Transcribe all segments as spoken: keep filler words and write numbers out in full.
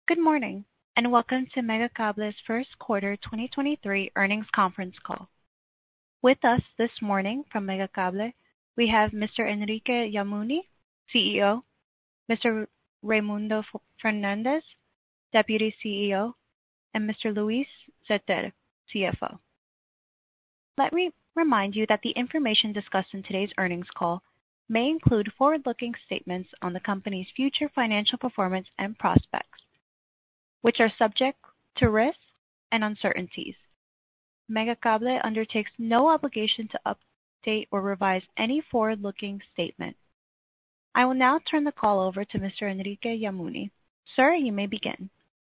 Good morning, and welcome to Megacable's first quarter twenty twenty-three earnings conference call. With us this morning from Megacable, we have Mister Enrique Yamuni, C E O, Mister Raymundo Fernandez, Deputy C E O, and Mister Luis Zetter, C F O. Let me remind you that the information discussed in today's earnings call may include forward-looking statements on the company's future financial performance and prospects, which are subject to risks and uncertainties. Megacable undertakes no obligation to update or revise any forward-looking statement. I will now turn the call over to Mister Enrique Yamuni. Sir, you may begin.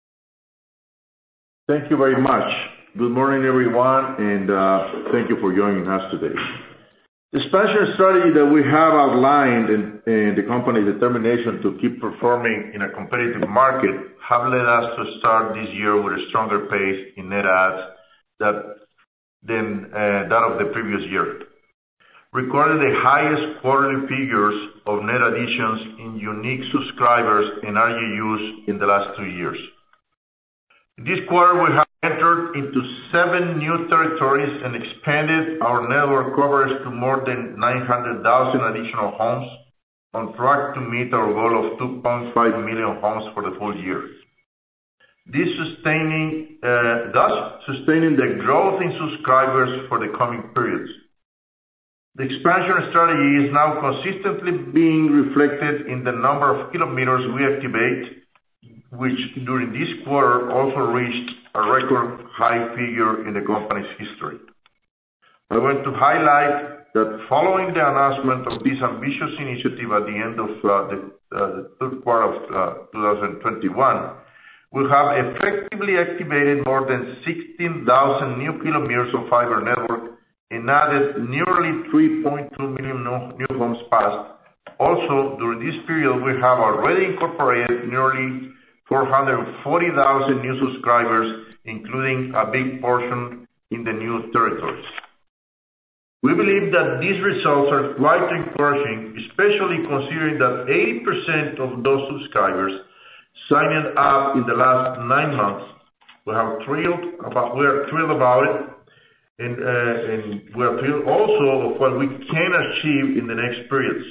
Thank you very much. Good morning, everyone, and uh, thank you for joining us today. The expansion strategy that we have outlined and, and the company's determination to keep performing in a competitive market have led us to start this year with a stronger pace in net adds that, than uh, that of the previous year. Recorded the highest quarterly figures of net additions in unique subscribers and R G Us in the last two years. This quarter, we have entered into seven new territories and expanded our network coverage to more than nine hundred thousand additional homes, on track to meet our goal of two point five million homes for the full year. This sustaining, uh, thus sustaining the growth in subscribers for the coming periods. The expansion strategy is now consistently being reflected in the number of kilometers we activate, which during this quarter also reached a record high figure in the company's history. I want to highlight that following the announcement of this ambitious initiative at the end of uh, the, uh, the third quarter of uh, twenty twenty-one, we have effectively activated more than sixteen thousand new kilometers of fiber network and added nearly three point two million new homes passed. Also, during this period, we have already incorporated nearly four hundred forty thousand new subscribers, including a big portion in the new territories. We believe that these results are quite encouraging, especially considering that eighty percent of those subscribers signed up in the last nine months. We are thrilled about, we are thrilled about it, and, uh, and we are thrilled also of what we can achieve in the next periods.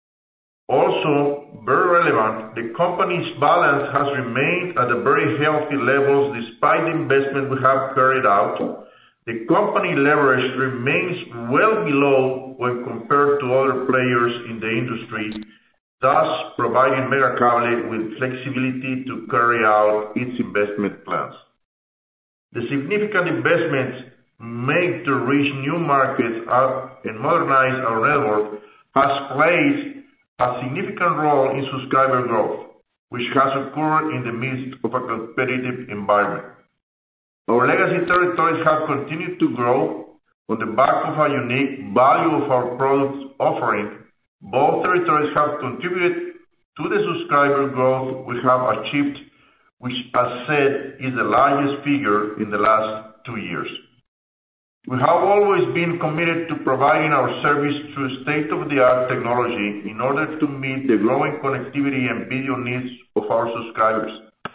Also, very relevant, the company's balance has remained at a very healthy levels despite the investment we have carried out. The company leverage remains well below when compared to other players in the industry, thus providing Megacable with flexibility to carry out its investment plans. The significant investments made to reach new markets and modernize our network has played a significant role in subscriber growth, which has occurred in the midst of a competitive environment. Our legacy territories have continued to grow on the back of a unique value of our product offering. Both territories have contributed to the subscriber growth we have achieved, which, as said, is the largest figure in the last two years. We have always been committed to providing our service through state-of-the-art technology in order to meet the growing connectivity and video needs of our subscribers.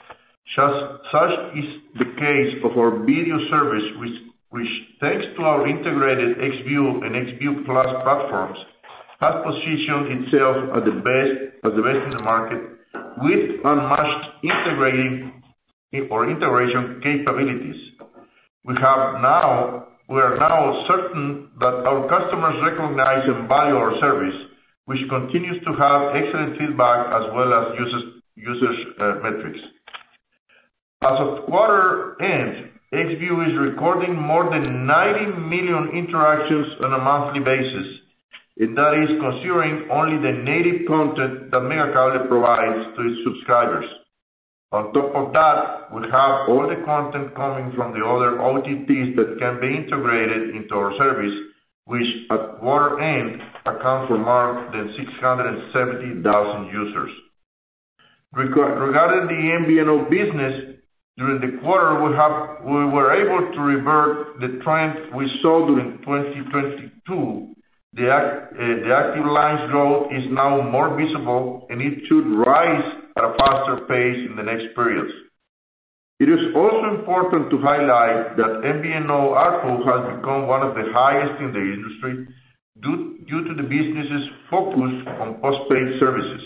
Such is the case of our video service, which, which thanks to our integrated Xview and Xview Plus platforms, has positioned itself as the best, as the best in the market, with unmatched integrating or integration capabilities. We have now We are now certain that our customers recognize and value our service, which continues to have excellent feedback as well as users, users uh, metrics. As of quarter end, Xview is recording more than ninety million interactions on a monthly basis, and that is considering only the native content that Megacable provides to its subscribers. On top of that, we have all the content coming from the other O T Ts that can be integrated into our service, which at quarter end account for more than six hundred seventy thousand users. Regarding the M V N O business, during the quarter we, have, we were able to revert the trend we saw during twenty twenty-two. The, act, uh, the active lines growth is now more visible, and it should rise at a faster pace in the next periods. It is also important to highlight that M V N O A R P U has become one of the highest in the industry due, due to the business's focus on postpaid services.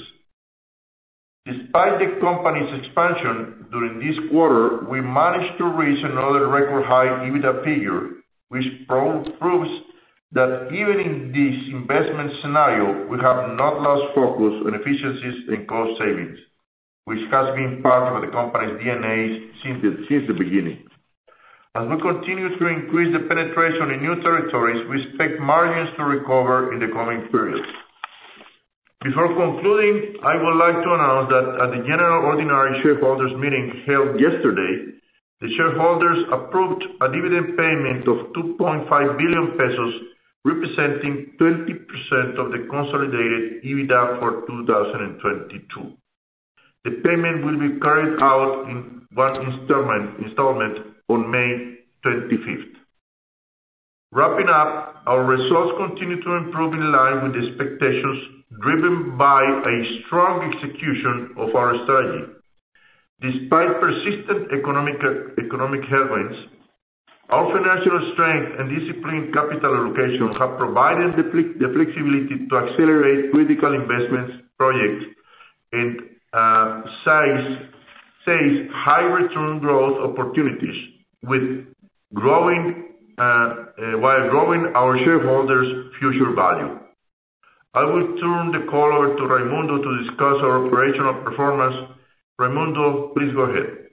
Despite the company's expansion during this quarter, we managed to reach another record high EBITDA figure, which proves that even in this investment scenario, we have not lost focus on efficiencies and cost savings, which has been part of the company's D N A since the, since the beginning. As we continue to increase the penetration in new territories, we expect margins to recover in the coming periods. Before concluding, I would like to announce that at the General Ordinary Shareholders Meeting held yesterday, the shareholders approved a dividend payment of two point five billion pesos, representing twenty percent of the consolidated EBITDA for two thousand twenty-two. The payment will be carried out in one installment, installment on May twenty-fifth. Wrapping up, our results continue to improve in line with the expectations, driven by a strong execution of our strategy. Despite persistent economic, economic headwinds, our financial strength and disciplined capital allocation have provided the, the flexibility to accelerate critical investments projects and uh, size, seize high return growth opportunities with growing uh, uh, while growing our shareholders' future value. I will turn the call over to Raimundo to discuss our operational performance. Raimundo, please go ahead.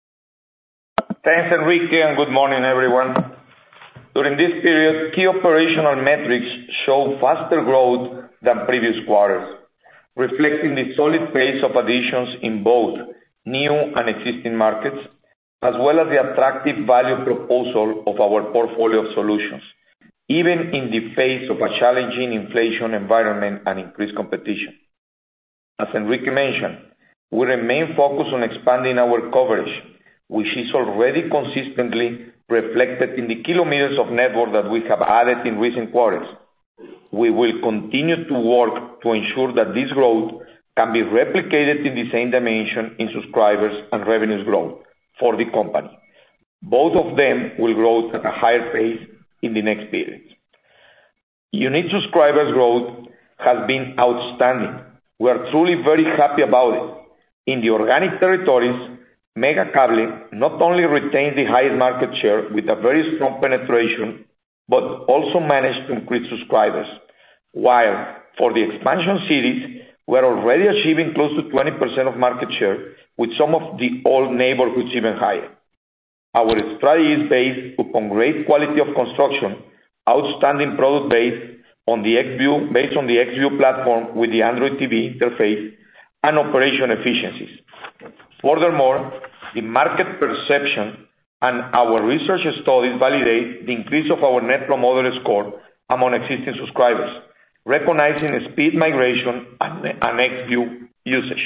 Thanks, Enrique, and good morning, everyone. During this period, key operational metrics show faster growth than previous quarters, reflecting the solid pace of additions in both new and existing markets, as well as the attractive value proposal of our portfolio of solutions, even in the face of a challenging inflation environment and increased competition. As Enrique mentioned, we remain focused on expanding our coverage, which is already consistently reflected in the kilometers of network that we have added in recent quarters. We will continue to work to ensure that this growth can be replicated in the same dimension in subscribers and revenues growth for the company. Both of them will grow at a higher pace in the next periods. Unique subscribers growth has been outstanding. We are truly very happy about it. In the organic territories, Megacable not only retains the highest market share with a very strong penetration, but also managed to increase subscribers, while for the expansion cities, we are already achieving close to twenty percent of market share, with some of the old neighborhoods even higher. Our strategy is based upon great quality of construction, outstanding product base on the Xview, based on the Xview platform with the Android T V interface, and operation efficiencies. Furthermore, the market perception and our research studies validate the increase of our Net Promoter Score among existing subscribers, recognizing speed migration and, and Xview usage.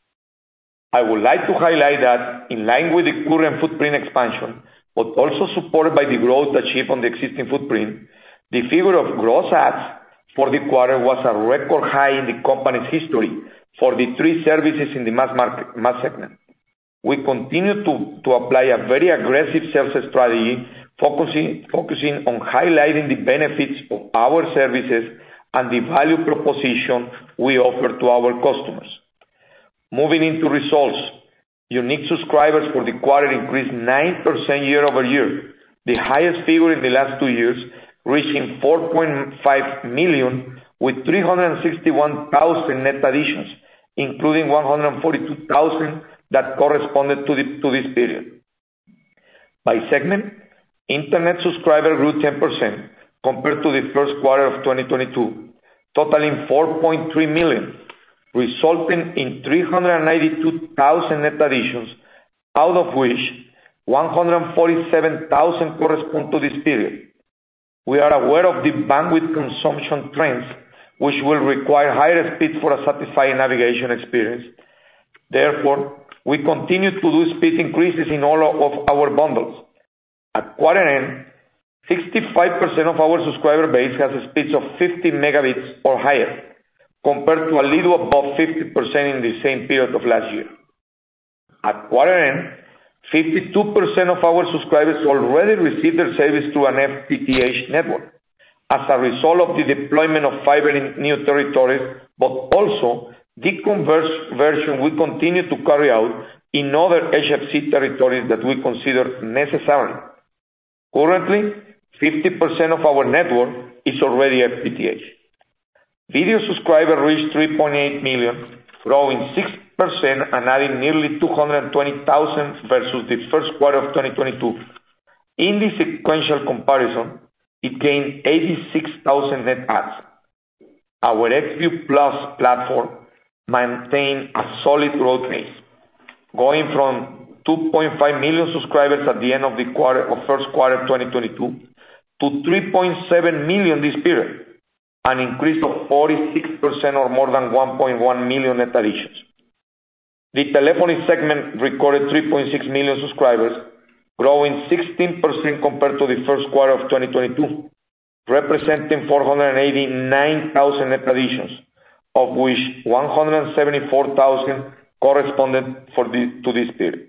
I would like to highlight that, in line with the current footprint expansion, but also supported by the growth achieved on the existing footprint, the figure of gross adds for the quarter was a record high in the company's history for the three services in the mass market mass segment. We continue to, to apply a very aggressive sales strategy, focusing, focusing on highlighting the benefits of our services and the value proposition we offer to our customers. Moving into results, unique subscribers for the quarter increased nine percent year over year, the highest figure in the last two years, reaching four point five million with three hundred sixty-one thousand net additions, including one hundred forty-two thousand that corresponded to, the, to this period. By segment, Internet subscriber grew ten percent compared to the first quarter of twenty twenty-two, totaling four point three million, resulting in three hundred ninety-two thousand net additions, out of which one hundred forty-seven thousand correspond to this period. We are aware of the bandwidth consumption trends, which will require higher speeds for a satisfying navigation experience. Therefore, we continue to do speed increases in all of our bundles. At quarter end, sixty-five percent of our subscriber base has speeds of fifty megabits or higher, compared to a little above fifty percent in the same period of last year. At quarter end, fifty-two percent of our subscribers already receive their service through an F T T H network as a result of the deployment of fiber in new territories, but also the conversion we continue to carry out in other H F C territories that we consider necessary. Currently, fifty percent of our network is already F T T H. Video subscribers reached three point eight million, growing six percent and adding nearly two hundred twenty thousand versus the first quarter of twenty twenty-two. In the sequential comparison, it gained eighty-six thousand net adds. Our Xview Plus platform maintained a solid growth pace, going from two point five million subscribers at the end of the quarter of first quarter twenty twenty-two to three point seven million this period, an increase of forty-six percent or more than one point one million net additions. The telephony segment recorded three point six million subscribers, growing sixteen percent compared to the first quarter of twenty twenty-two, representing four hundred eighty-nine thousand net additions, of which one hundred seventy-four thousand corresponded for the, to this period.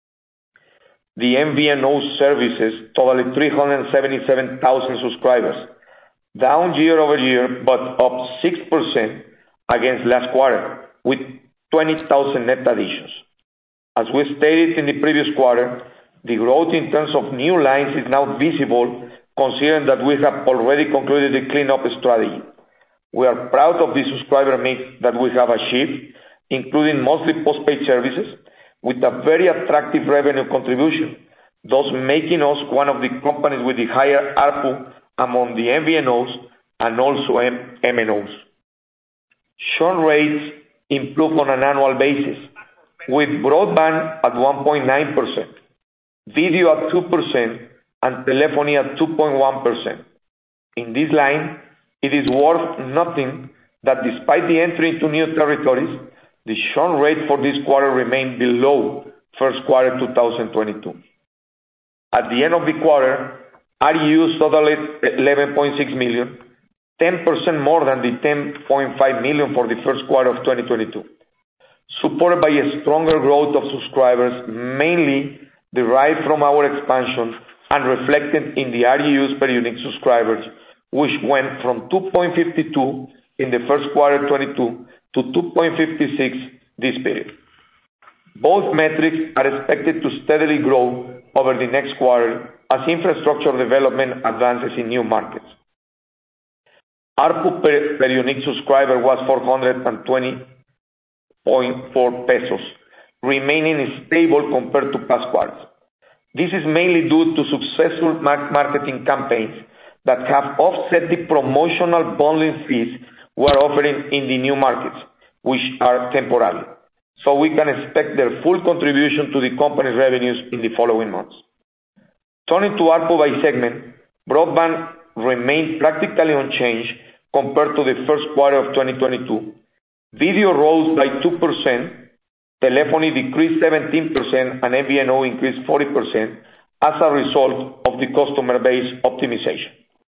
The M V N O services totaled three hundred seventy-seven thousand subscribers, down year over year, but up six percent against last quarter, with twenty thousand net additions. As we stated in the previous quarter, the growth in terms of new lines is now visible, considering that we have already concluded the cleanup strategy. We are proud of the subscriber mix that we have achieved, including mostly postpaid services, with a very attractive revenue contribution, thus making us one of the companies with the higher A R P U among the M V N Os and also M N Os. Churn rates improve on an annual basis, with broadband at one point nine percent, video at two percent, and telephony at two point one percent. In this line, it is worth noting that despite the entry into new territories, the churn rate for this quarter remained below first quarter two thousand twenty-two. At the end of the quarter, R U Us totaled eleven point six million, ten percent more than the ten point five million for the first quarter of twenty twenty-two, supported by a stronger growth of subscribers, mainly derived from our expansion and reflected in the R U Us per unique subscribers, which went from two point five two in the first quarter twenty-two to two point five six this period. Both metrics are expected to steadily grow over the next quarter as infrastructure development advances in new markets. A R P U per, per unique subscriber was four hundred twenty point four pesos, remaining stable compared to past quarters. This is mainly due to successful marketing campaigns that have offset the promotional bundling fees we are offering in the new markets, which are temporary, so we can expect their full contribution to the company's revenues in the following months. Turning to A R P U by segment, broadband remained practically unchanged compared to the first quarter of twenty twenty-two. Video rose by two percent, telephony decreased seventeen percent, and M V N O increased forty percent as a result of the customer base optimization.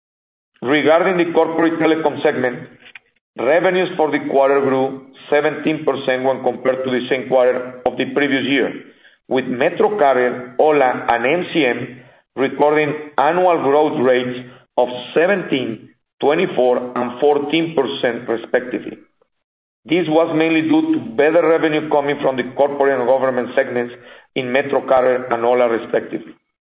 Regarding the corporate telecom segment, revenues for the quarter grew seventeen percent when compared to the same quarter of the previous year, with MetroCarrier, Ho La, and M C M recording annual growth rates of seventeen, twenty-four, and fourteen percent respectively. This was mainly due to better revenue coming from the corporate and government segments in MetroCarrier and Ho La respectively.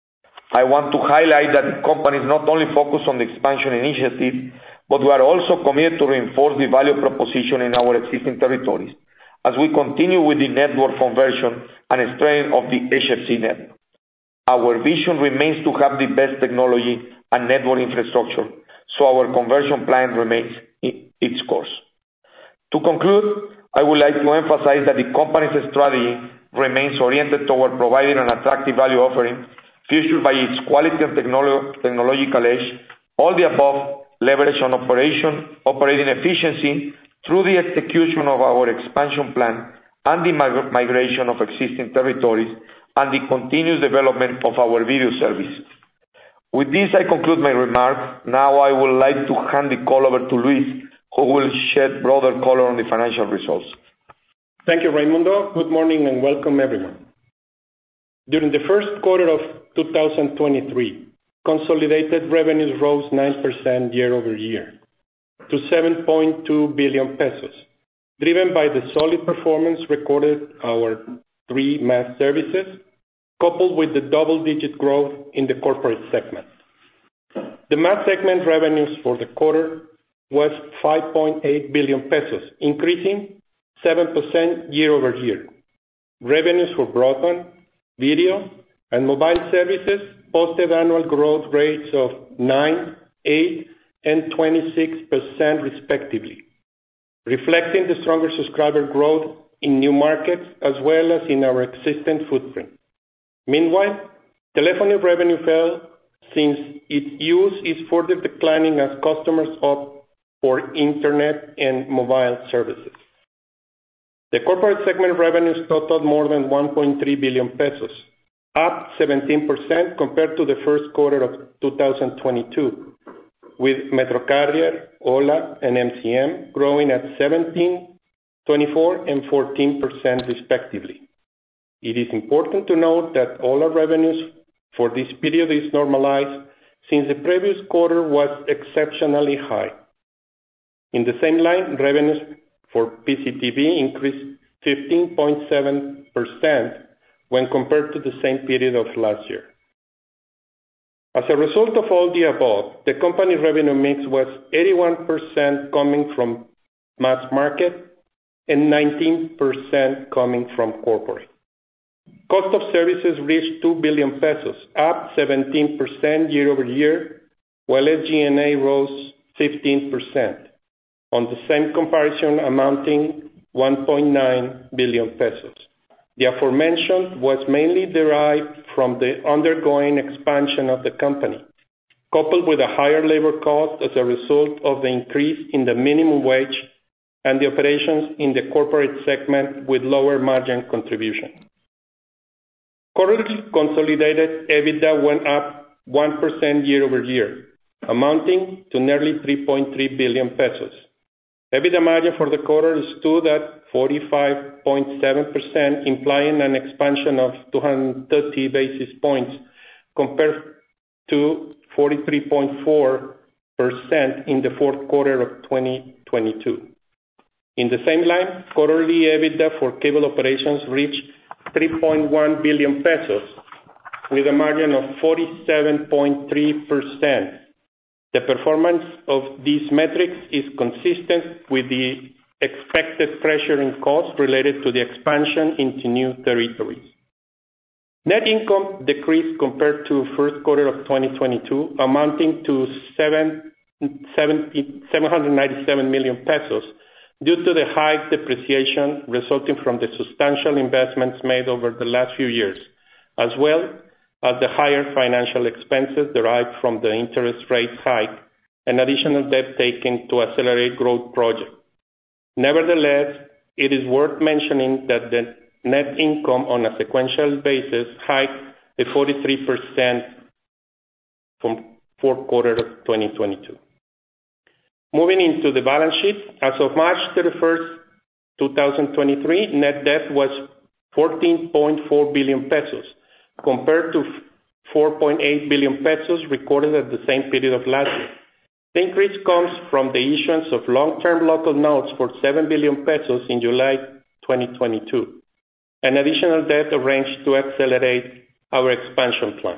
I want to highlight that the company is not only focused on the expansion initiative, but we are also committed to reinforce the value proposition in our existing territories as we continue with the network conversion and strengthening of the H F C network. Our vision remains to have the best technology and network infrastructure, so our conversion plan remains its course. To conclude, I would like to emphasize that the company's strategy remains oriented toward providing an attractive value offering, featured by its quality and technolo- technological edge, all the above leverage on operation, operating efficiency through the execution of our expansion plan and the mig- migration of existing territories and the continuous development of our video service. With this, I conclude my remarks. Now I would like to hand the call over to Luis, who will shed broader color on the financial results. Thank you, Raymundo. Good morning and welcome, everyone. During the first quarter of two thousand twenty-three, consolidated revenues rose nine percent year-over-year to seven point two billion pesos, driven by the solid performance recorded our three mass services, coupled with the double-digit growth in the corporate segment. The mass segment revenues for the quarter was five point eight billion pesos, increasing seven percent year-over-year. Revenues for broadband, video, and mobile services posted annual growth rates of nine, eight, and twenty-six percent respectively, reflecting the stronger subscriber growth in new markets as well as in our existing footprint. Meanwhile, telephony revenue fell since its use is further declining as customers opt for internet and mobile services. The corporate segment revenues totaled more than one point three billion pesos, up seventeen percent compared to the first quarter of two thousand twenty-two, with MetroCarrier, Ho-La, and M C M growing at seventeen, twenty-four, and fourteen percent respectively. It is important to note that all our revenues for this period is normalized since the previous quarter was exceptionally high. In the same line, revenues for P C T V increased fifteen point seven percent when compared to the same period of last year. As a result of all the above, the company revenue mix was eighty-one percent coming from mass market and nineteen percent coming from corporate. Cost of services reached two billion pesos, up seventeen percent year-over-year, while S G and A rose fifteen percent, on the same comparison amounting one point nine billion pesos. The aforementioned was mainly derived from the ongoing expansion of the company, coupled with a higher labor cost as a result of the increase in the minimum wage and the operations in the corporate segment with lower margin contribution. Quarterly consolidated EBITDA went up one percent year-over-year, amounting to nearly three point three billion pesos. EBITDA margin for the quarter stood at forty-five point seven percent, implying an expansion of two hundred thirty basis points compared to forty-three point four percent in the fourth quarter of twenty twenty-two. In the same line, quarterly EBITDA for cable operations reached three point one billion pesos, with a margin of forty-seven point three percent. The performance of these metrics is consistent with the expected pressure in costs related to the expansion into new territories. Net income decreased compared to first quarter of twenty twenty-two, amounting to seven hundred ninety-seven million pesos due to the high depreciation resulting from the substantial investments made over the last few years, as well as the higher financial expenses derived from the interest rate hike and additional debt taken to accelerate growth projects. Nevertheless, it is worth mentioning that the net income on a sequential basis hiked by forty-three percent from fourth quarter of twenty twenty-two. Moving into the balance sheet, as of March thirty-first, twenty twenty-three, net debt was fourteen point four billion pesos, compared to four point eight billion pesos recorded at the same period of last year. The increase comes from the issuance of long-term local notes for seven billion pesos in July twenty twenty-two, and additional debt arranged to accelerate our expansion plan.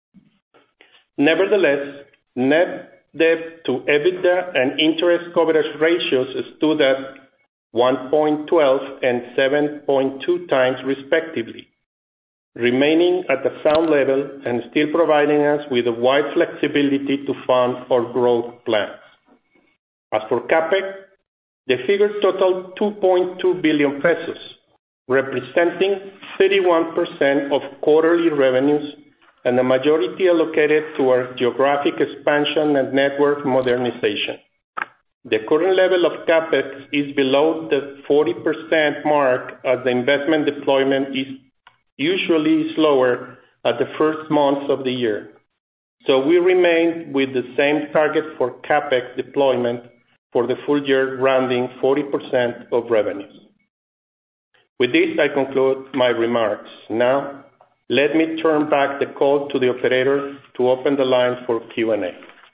Nevertheless, net debt to EBITDA and interest coverage ratios stood at one point one two and seven point two times respectively, remaining at a sound level and still providing us with a wide flexibility to fund our growth plans. As for CAPEX, the figure totaled two point two billion pesos, representing thirty-one percent of quarterly revenues and the majority allocated to our geographic expansion and network modernization. The current level of CAPEX is below the forty percent mark as the investment deployment is usually slower at the first months of the year. So we remain with the same target for CAPEX deployment for the full year, rounding forty percent of revenues. With this, I conclude my remarks. Now, Let me turn back the call to the operator to open the line for Q and A.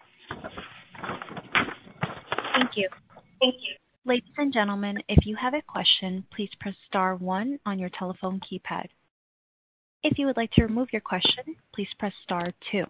Thank you. Thank you. Ladies and gentlemen, if you have a question, please press star one on your telephone keypad. If you would like to remove your question, please press star two.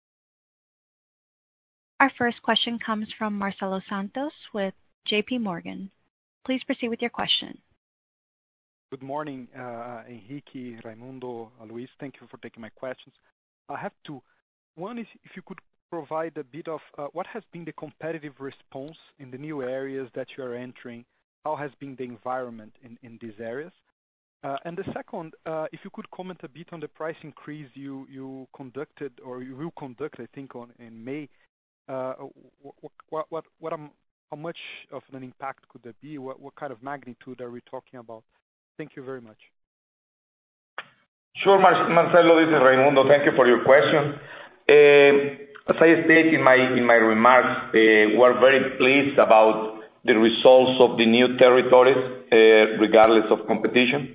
Our first question comes from Marcelo Santos with J P Morgan. Please proceed with your question. Good morning, uh, Enrique, Raimundo, Luis. Thank you for taking my questions. I have two. One is if you could provide a bit of uh, what has been the competitive response in the new areas that you are entering? How has been the environment in, in these areas? Uh, and the second, uh, if you could comment a bit on the price increase you, you conducted or you will conduct, I think, on in May. Uh, what, what, what, what um, how much of an impact could there be? What, what kind of magnitude are we talking about? Thank you very much. Sure, Mar- Marcelo, this is Raimundo. Thank you for your question. Uh, as I stated in my in my remarks, uh, we're very pleased about the results of the new territories, uh, regardless of competition.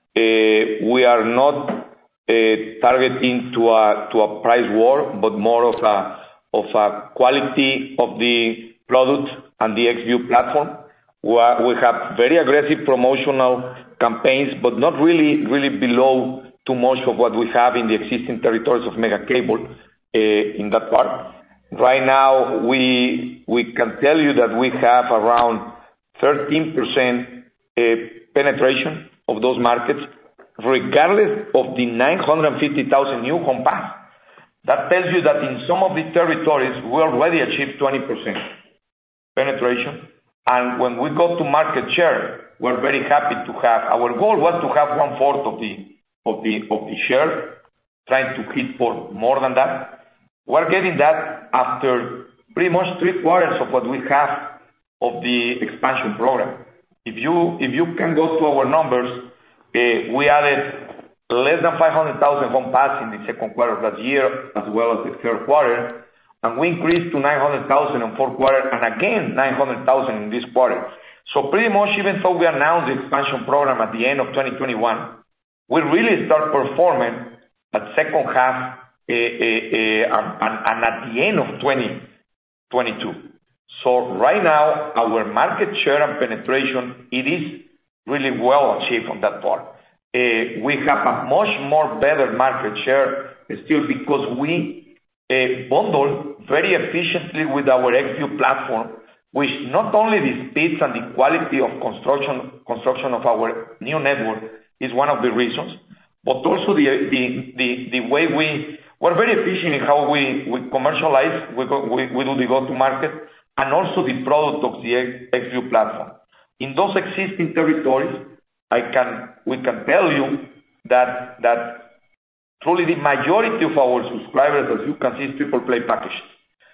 Uh, we are not uh, targeting to a to a price war, but more of a of a quality of the product and the Xview platform. We, are, we have very aggressive promotional campaigns, but not really really below too much of what we have in the existing territories of Megacable uh, in that part. Right now, we we can tell you that we have around thirteen percent uh, penetration of those markets, regardless of the nine hundred fifty thousand new home pass. That tells you that in some of the territories, we already achieved twenty percent penetration. And when we go to market share, we're very happy to have, our goal was to have one fourth of the, of the, of the share, trying to hit for more than that. We're getting that after pretty much three quarters of what we have of the expansion program. If you, if you can go to our numbers, uh, we added less than five hundred thousand home pass in the second quarter of last year, as well as the third quarter, and we increased to nine hundred thousand in fourth quarter, and again nine hundred thousand in this quarter. So pretty much, even though we announced the expansion program at the end of twenty twenty-one, we really start performing at second half uh, uh, uh, and, and, and at the end of twenty twenty-two. So right now, our market share and penetration, it is really well achieved on that part. Uh, we have a much more better market share still because we uh, bundle very efficiently with our Xview platform, which not only the speeds and the quality of construction construction of our new network is one of the reasons, but also the the the, the way we we're very efficient in how we, we commercialize, we, go, we we do the go to market, and also the product of the Xview platform. In those existing territories, I can, we can tell you that, that truly the majority of our subscribers, as you can see, is triple play packages.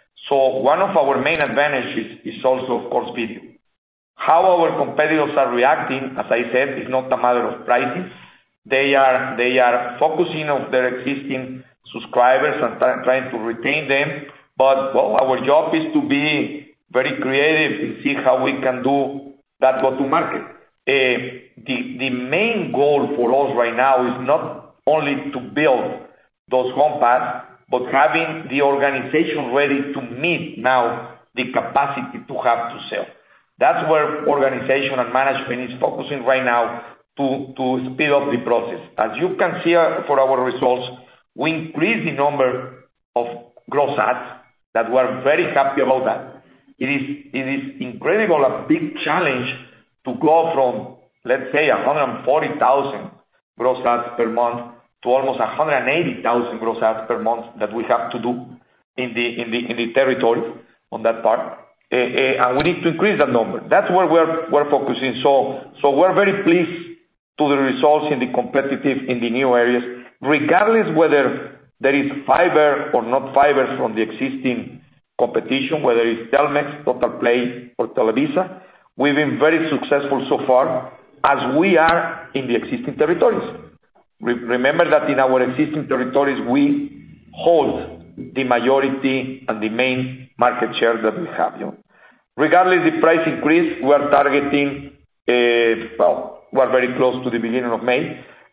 So one of our main advantages is also, of course, video. How our competitors are reacting, as I said, is not a matter of pricing. They are, they are focusing on their existing subscribers and t- trying to retain them. But, well, our job is to be very creative and see how we can do that go-to-market. Uh, the, the main goal for us right now is not only to build those home pass, but having the organization ready to meet now the capacity to have to sell. That's where organization and management is focusing right now to, to speed up the process. As you can see uh, for our results, we increased the number of gross adds, that we're very happy about that. It is, it is incredible, a big challenge to go from, let's say, one hundred forty thousand gross adds per month to almost one hundred eighty thousand gross adds per month that we have to do in the in the in the territory on that part, uh, uh, and we need to increase that number. That's where we're we're focusing. So so we're very pleased to the results in the competitive in the new areas, regardless whether there is fiber or not fiber from the existing competition, whether it's Telmex, Total Play, or Televisa. We've been very successful so far, as we are in the existing territories. Re- remember that in our existing territories, we hold the majority and the main market share that we have. You know. Regardless the price increase, we are targeting, uh, well, we are very close to the beginning of May.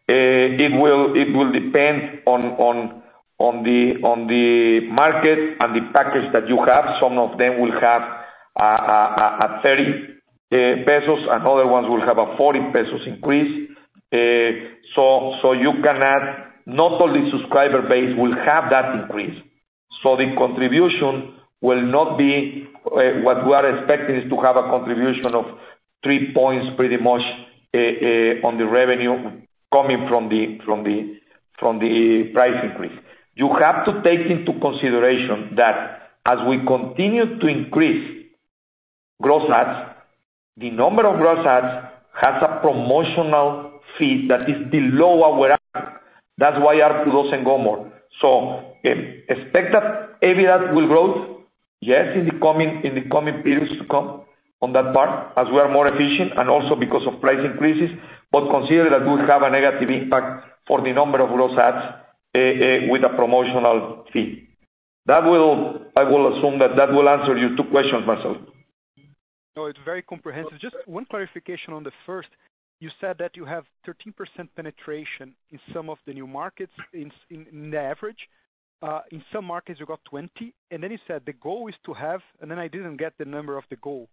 it will it will depend on on on the on the market and the package that you have. Some of them will have a, a, a thirty uh, pesos, and other ones will have a forty pesos increase. Uh, so so you can add. Not all the subscriber base will have that increase. So the contribution will not be uh, what we are expecting is to have a contribution of three points pretty much uh, uh, on the revenue coming from the from the from the price increase. You have to take into consideration that as we continue to increase gross adds, the number of gross adds has a promotional fee that is below our average. That's why A R P U doesn't go more. So um, expect that EBITDA will grow, yes, in the coming in the coming periods to come on that part as we are more efficient and also because of price increases. But consider that we have a negative impact for the number of gross adds uh, uh, with a promotional fee. That will I will assume that that will answer your two questions, Marcelo. No, it's very comprehensive. Just one clarification on the first. You said that you have thirteen percent penetration in some of the new markets in, in, in the average. Uh, in some markets you got twenty, and then you said the goal is to have, and then I didn't get the number of the goal.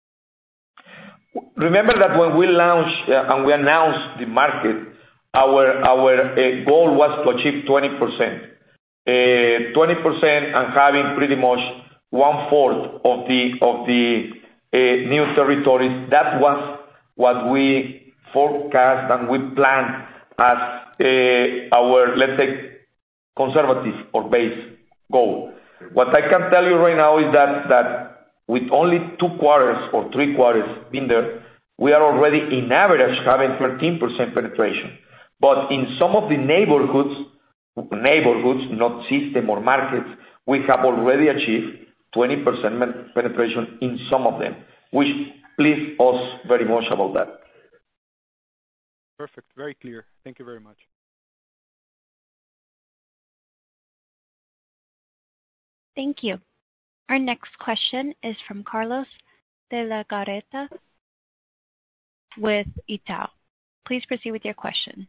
Remember that when we launched uh, and we announced the market, our our uh, goal was to achieve twenty percent. Uh, twenty percent and having pretty much one fourth of the of the uh, new territories. That was what we forecast and we planned as uh, our, let's say, conservative or base goal. What I can tell you right now is that that with only two quarters or three quarters being there, we are already in average having thirteen percent penetration. But in some of the neighborhoods, neighborhoods, not system or markets, we have already achieved twenty percent penetration in some of them, which please us very much about that. Perfect. Very clear. Thank you very much. Thank you. Our next question is from Carlos de la Garreta with Itaú. Please proceed with your question.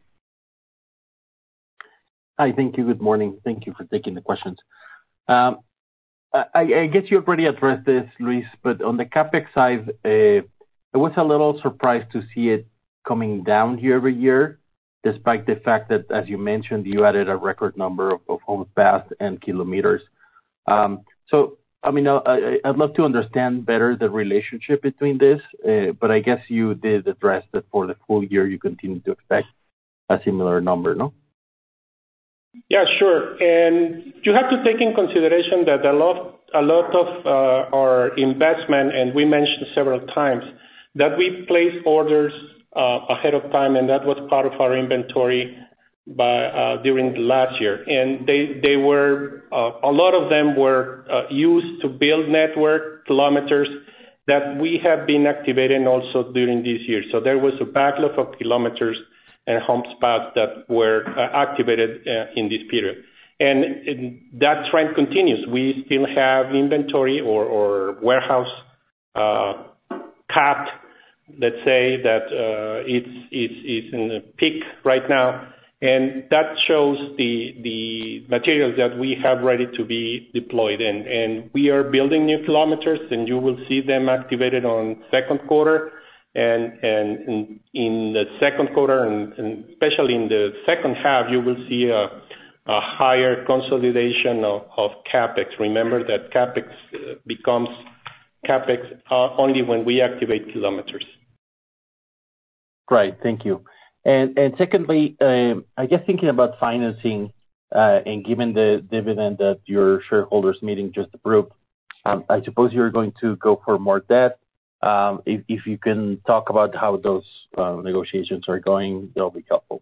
Hi, thank you. Good morning. Thank you for taking the questions. Um, I, I guess you already addressed this, Luis, but on the CapEx side, uh, I was a little surprised to see it coming down year over year, despite the fact that, as you mentioned, you added a record number of, of homes passed and kilometers. Um, so, I mean, I, I'd love to understand better the relationship between this, uh, but I guess you did address that for the full year you continue to expect a similar number, no? Yeah, sure. And you have to take in consideration that a lot, a lot of uh, our investment, and we mentioned several times, that we place orders uh, ahead of time, and that was part of our inventory by uh, during the last year. And they they were uh, a lot of them were uh, used to build network kilometers that we have been activating also during this year. So there was a backlog of kilometers and homes passed that were uh, activated uh, in this period. And, and that trend continues. We still have inventory or, or warehouse uh, capped, let's say, that uh, it's, it's, it's in the peak right now. And that shows the, the materials that we have ready to be deployed. And, and we are building new kilometers, and you will see them activated on second quarter. And, and in, in the second quarter, and, and especially in the second half, you will see a, a higher consolidation of, of CapEx. Remember that CapEx becomes CapEx uh, only when we activate kilometers. Right. Thank you. And, and secondly, um, I guess thinking about financing uh, and given the dividend that your shareholders meeting just approved, um, I suppose you're going to go for more debt. Um, if, if you can talk about how those uh, negotiations are going, that'll be helpful.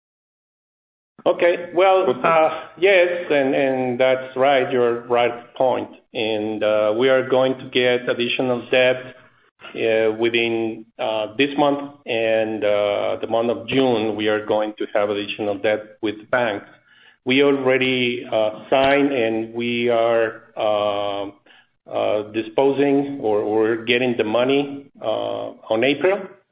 Okay. Well, uh, yes, and, and that's right. You're right point. And uh, we are going to get additional debt uh, within uh, this month and uh, the month of June. We are going to have additional debt with banks. We already uh, signed, and we are uh, Uh, disposing or, or getting the money uh, on April,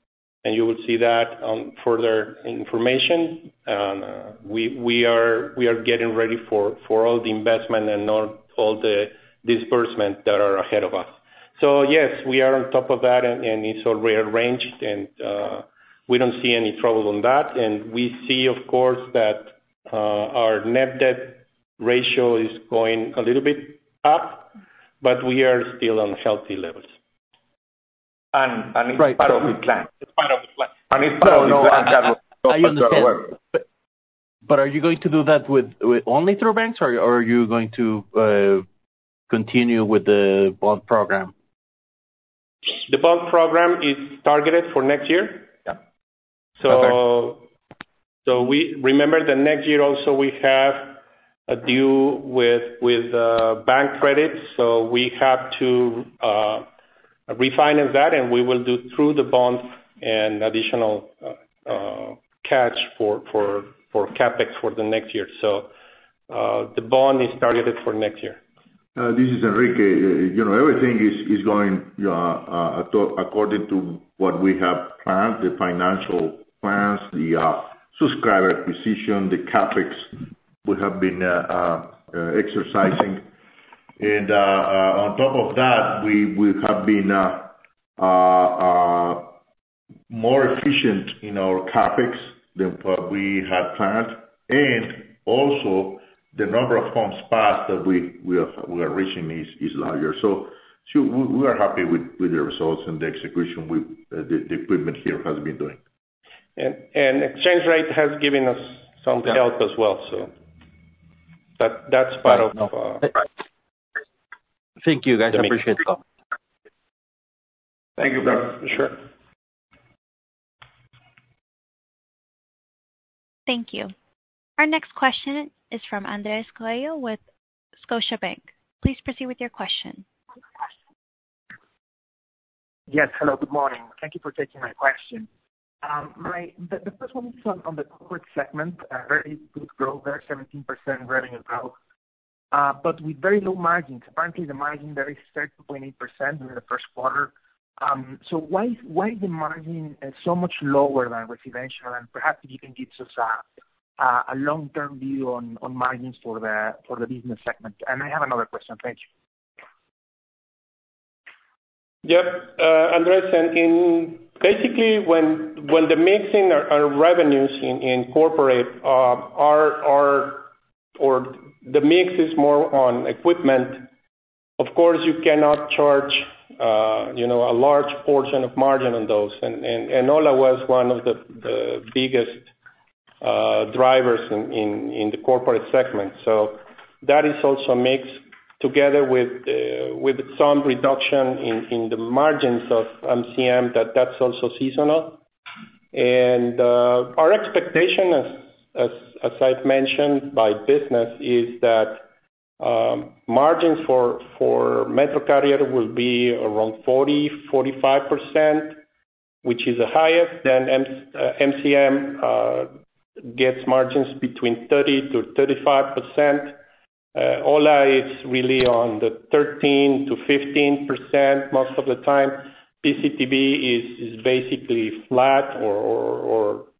and you will see that on further information. Uh, we we are we are getting ready for, for all the investment and all, all the disbursement that are ahead of us. So yes, we are on top of that, and, and it's already arranged, and uh, we don't see any trouble on that. And we see, of course, that uh, our net debt ratio is going a little bit up, but we are still on healthy levels. And, and it's right. part of the plan. It's part of the plan. And it's part no, of the no, plan, I, Carlos. I, I understand. But, but are you going to do that with, with only through banks, or, or are you going to uh, continue with the bond program? The bond program is targeted for next year. Yeah. So, okay. so we remember that next year also we have a due with with uh, bank credits. So we have to uh, refinance that, and we will do through the bond and additional uh, uh, cash for for for capex for the next year. So uh, the bond is targeted for next year. Uh, this is Enrique. Uh, you know, everything is, is going uh, uh, according to what we have planned, the financial plans, the uh, subscriber acquisition, the capex we have been uh, uh, uh, exercising. And uh, uh, on top of that, we, we have been uh, uh, uh, more efficient in our capex than what we had planned. And also, the number of homes passed that we we are, we are reaching is, is larger. So, so we, we are happy with, with the results and the execution we, uh, the, the equipment here has been doing. And, and exchange rate has given us some yeah. help as well. So that that's part right. of. No. Uh, Thank you, guys. I appreciate it. Thank you, Carlos. Sure. Thank you. Our next question is from Andres Coello with Scotiabank. Please proceed with your question. Yes, hello, good morning. Thank you for taking my question. Um, my the, the first one is on, on the corporate segment, uh, very good growth there, seventeen percent revenue growth, uh, but with very low margins. Apparently the margin there is thirty point eight percent in the first quarter. Um, so why, why is the margin uh, so much lower than residential? And perhaps if you can give us a Uh, a long-term view on, on margins for the for the business segment. And I have another question. Thank you. Yep, uh, Andres, and in basically when when the mix in our, our revenues in, in corporate uh, are are or the mix is more on equipment, of course you cannot charge uh, you know a large portion of margin on those, and and, and O L A was one of the, the biggest Uh, drivers in, in, in the corporate segment. So that is also mixed together with uh, with some reduction in, in the margins of M C M, that that's also seasonal. And uh, our expectation, as, as as I've mentioned, by business is that um, margins for, for Metro Carrier will be around forty, forty-five percent, which is the highest. Then M, uh, M C M uh, gets margins between thirty to thirty-five percent. Uh, O L A is really on the thirteen to fifteen percent most of the time. P C T B is, is basically flat or, or, or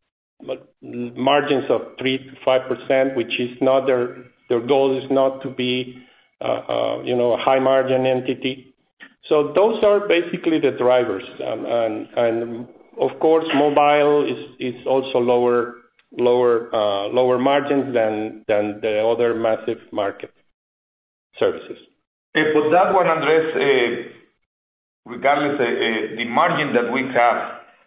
margins of three to five percent, which is not their, their goal is not to be, uh, uh, you know, a high margin entity. So those are basically the drivers. Um, and, and of course, mobile is, is also lower lower uh, lower margins than than the other massive market services. Uh, but that one, Andres, uh, regardless, uh, uh, the margin that we have,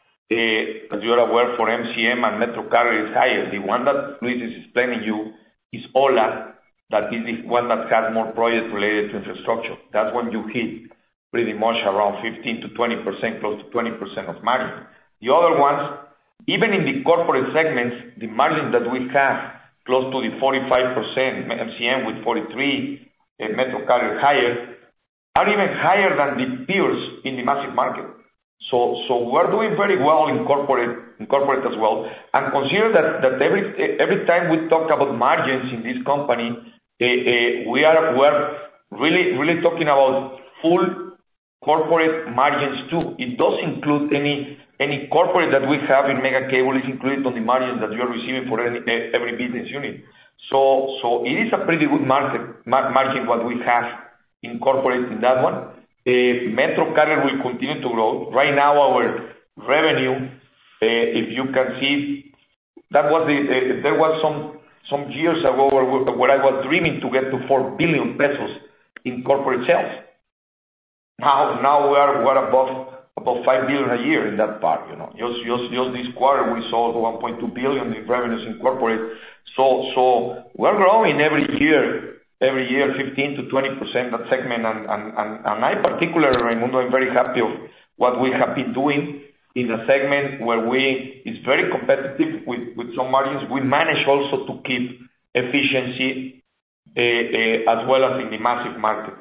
uh, as you are aware, for M C M and Metro Carrier is higher. The one that Luis is explaining you is O L A, that is the one that has more projects related to infrastructure. That's when you hit pretty much around fifteen to twenty percent, close to twenty percent of margin. The other ones, even in the corporate segments, the margin that we have, close to the forty-five percent, M C M with forty-three, uh, Metro Carrier higher, are even higher than the peers in the massive market. So, so we're doing very well in corporate, in corporate as well. And consider that, that every every time we talk about margins in this company, uh, uh, we are we're really really talking about full corporate margins too. It does include any any corporate that we have in Megacable is included on the margins that you are receiving for any, every business unit. So so it is a pretty good market margin what we have incorporated in that one. Uh, Metro Carrier will continue to grow. Right now our revenue, uh, if you can see, that was the uh, there was some some years ago where, where I was dreaming to get to four billion pesos in corporate sales. Now now we are we're above. About five billion a year in that part, you know. Just, just, just this quarter we sold one point two billion in revenues in corporate. So, so we're growing every year, every year, fifteen to twenty percent that segment. And, and, and, and I particularly, Raimundo, I'm very happy of what we have been doing in a segment where we is very competitive with, with some margins. We manage also to keep efficiency uh, uh, as well as in the massive market.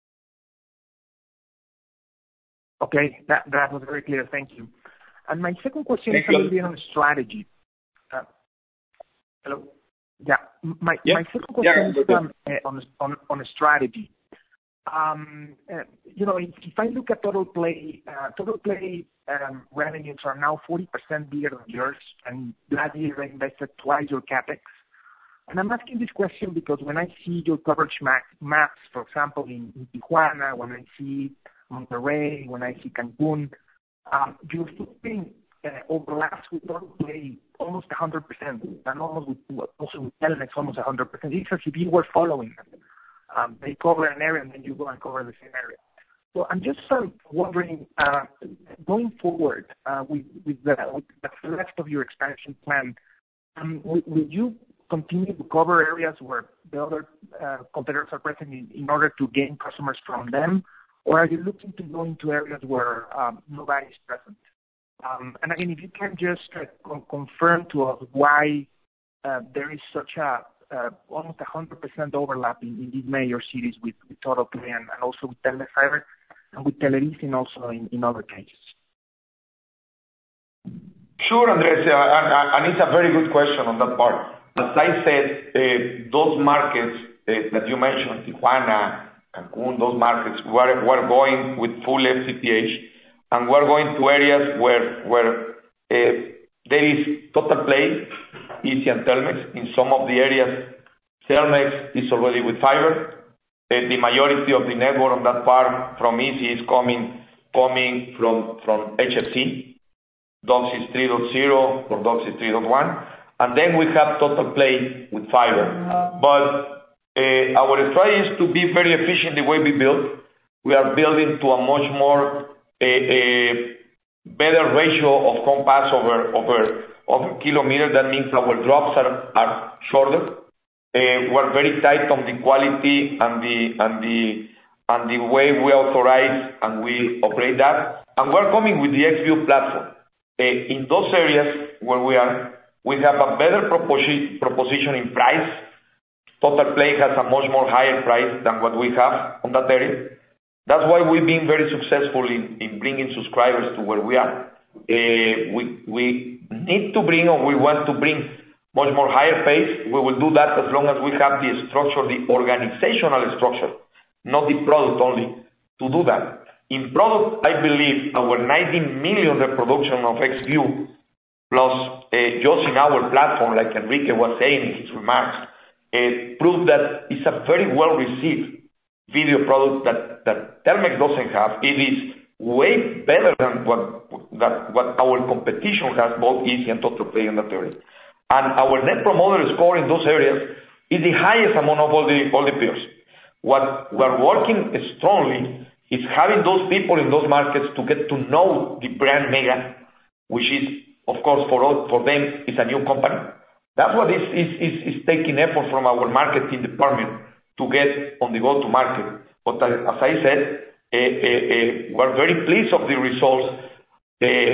Okay, that that was very clear. Thank you. And my second question is a little bit on strategy. Uh, hello? Yeah. My yeah. my second question yeah, is um, uh, on on on strategy. Um, uh, you know, if, if I look at Total Play, uh, Total Play um, revenues are now forty percent bigger than yours, and last year they invested twice your capex. And I'm asking this question because when I see your coverage map, maps, for example, in, in Tijuana, when I see Monterrey, when I see Cancun, um, your footprint uh, overlaps with Total Play almost one hundred percent, and almost with, also with Telmex almost one hundred percent. It's as if you were following them. Um, they cover an area and then you go and cover the same area. So I'm just uh, wondering, uh, going forward uh, with, with, the, with the rest of your expansion plan, um, will, will you continue to cover areas where the other uh, competitors are present in, in order to gain customers from them? Or are you looking to go into areas where um, nobody is present? Um, and again, if you can just uh, con- confirm to us why uh, there is such a uh, almost one hundred percent overlap in, in these major cities with, with Total Play and, and also with Telmex Fiber and with Televisa also in, in other cases. Sure, Andres, uh, and, and it's a very good question on that part. As I said, uh, those markets uh, that you mentioned, Tijuana, Cancun, those markets, we're, we're going with full F T T H, and we're going to areas where where uh, there is Total Play, Izzi and Telmex. In some of the areas, Telmex is already with fiber. Uh, the majority of the network on that part from Izzi is coming coming from, from H F C, DOCSIS three point oh or DOCSIS three point one, and then we have Total Play with fiber. But Uh, our strategy is to be very efficient the way we build. We are building to a much more uh, uh, better ratio of home pass over over over kilometer. That means our drops are, are shorter. Uh, we're very tight on the quality and the and the and the way we authorize and we operate that. And we're coming with the Xview platform. Uh, in those areas where we are, we have a better proposition proposition in price. Total Play has a much more higher price than what we have on that area. That's why we've been very successful in, in bringing subscribers to where we are. Uh, we we need to bring, or we want to bring, much more higher pace. We will do that as long as we have the structure, the organizational structure, not the product only, to do that. In product, I believe our ninety million reproduction of Xview, plus uh, just in our platform, like Enrique was saying in his remarks, Uh, prove that it's a very well-received video product that, that Telmex doesn't have. It is way better than what that what our competition has, both Izzi and Total Play in that area. And our Net Promoter Score in those areas is the highest among all the all the peers. What we're working strongly is having those people in those markets to get to know the brand Mega, which is, of course, for all, for them, is a new company. That's what is, is, is, is taking effort from our marketing department to get on the go-to-market. But as, as I said, uh, uh, uh, we're very pleased of the results uh,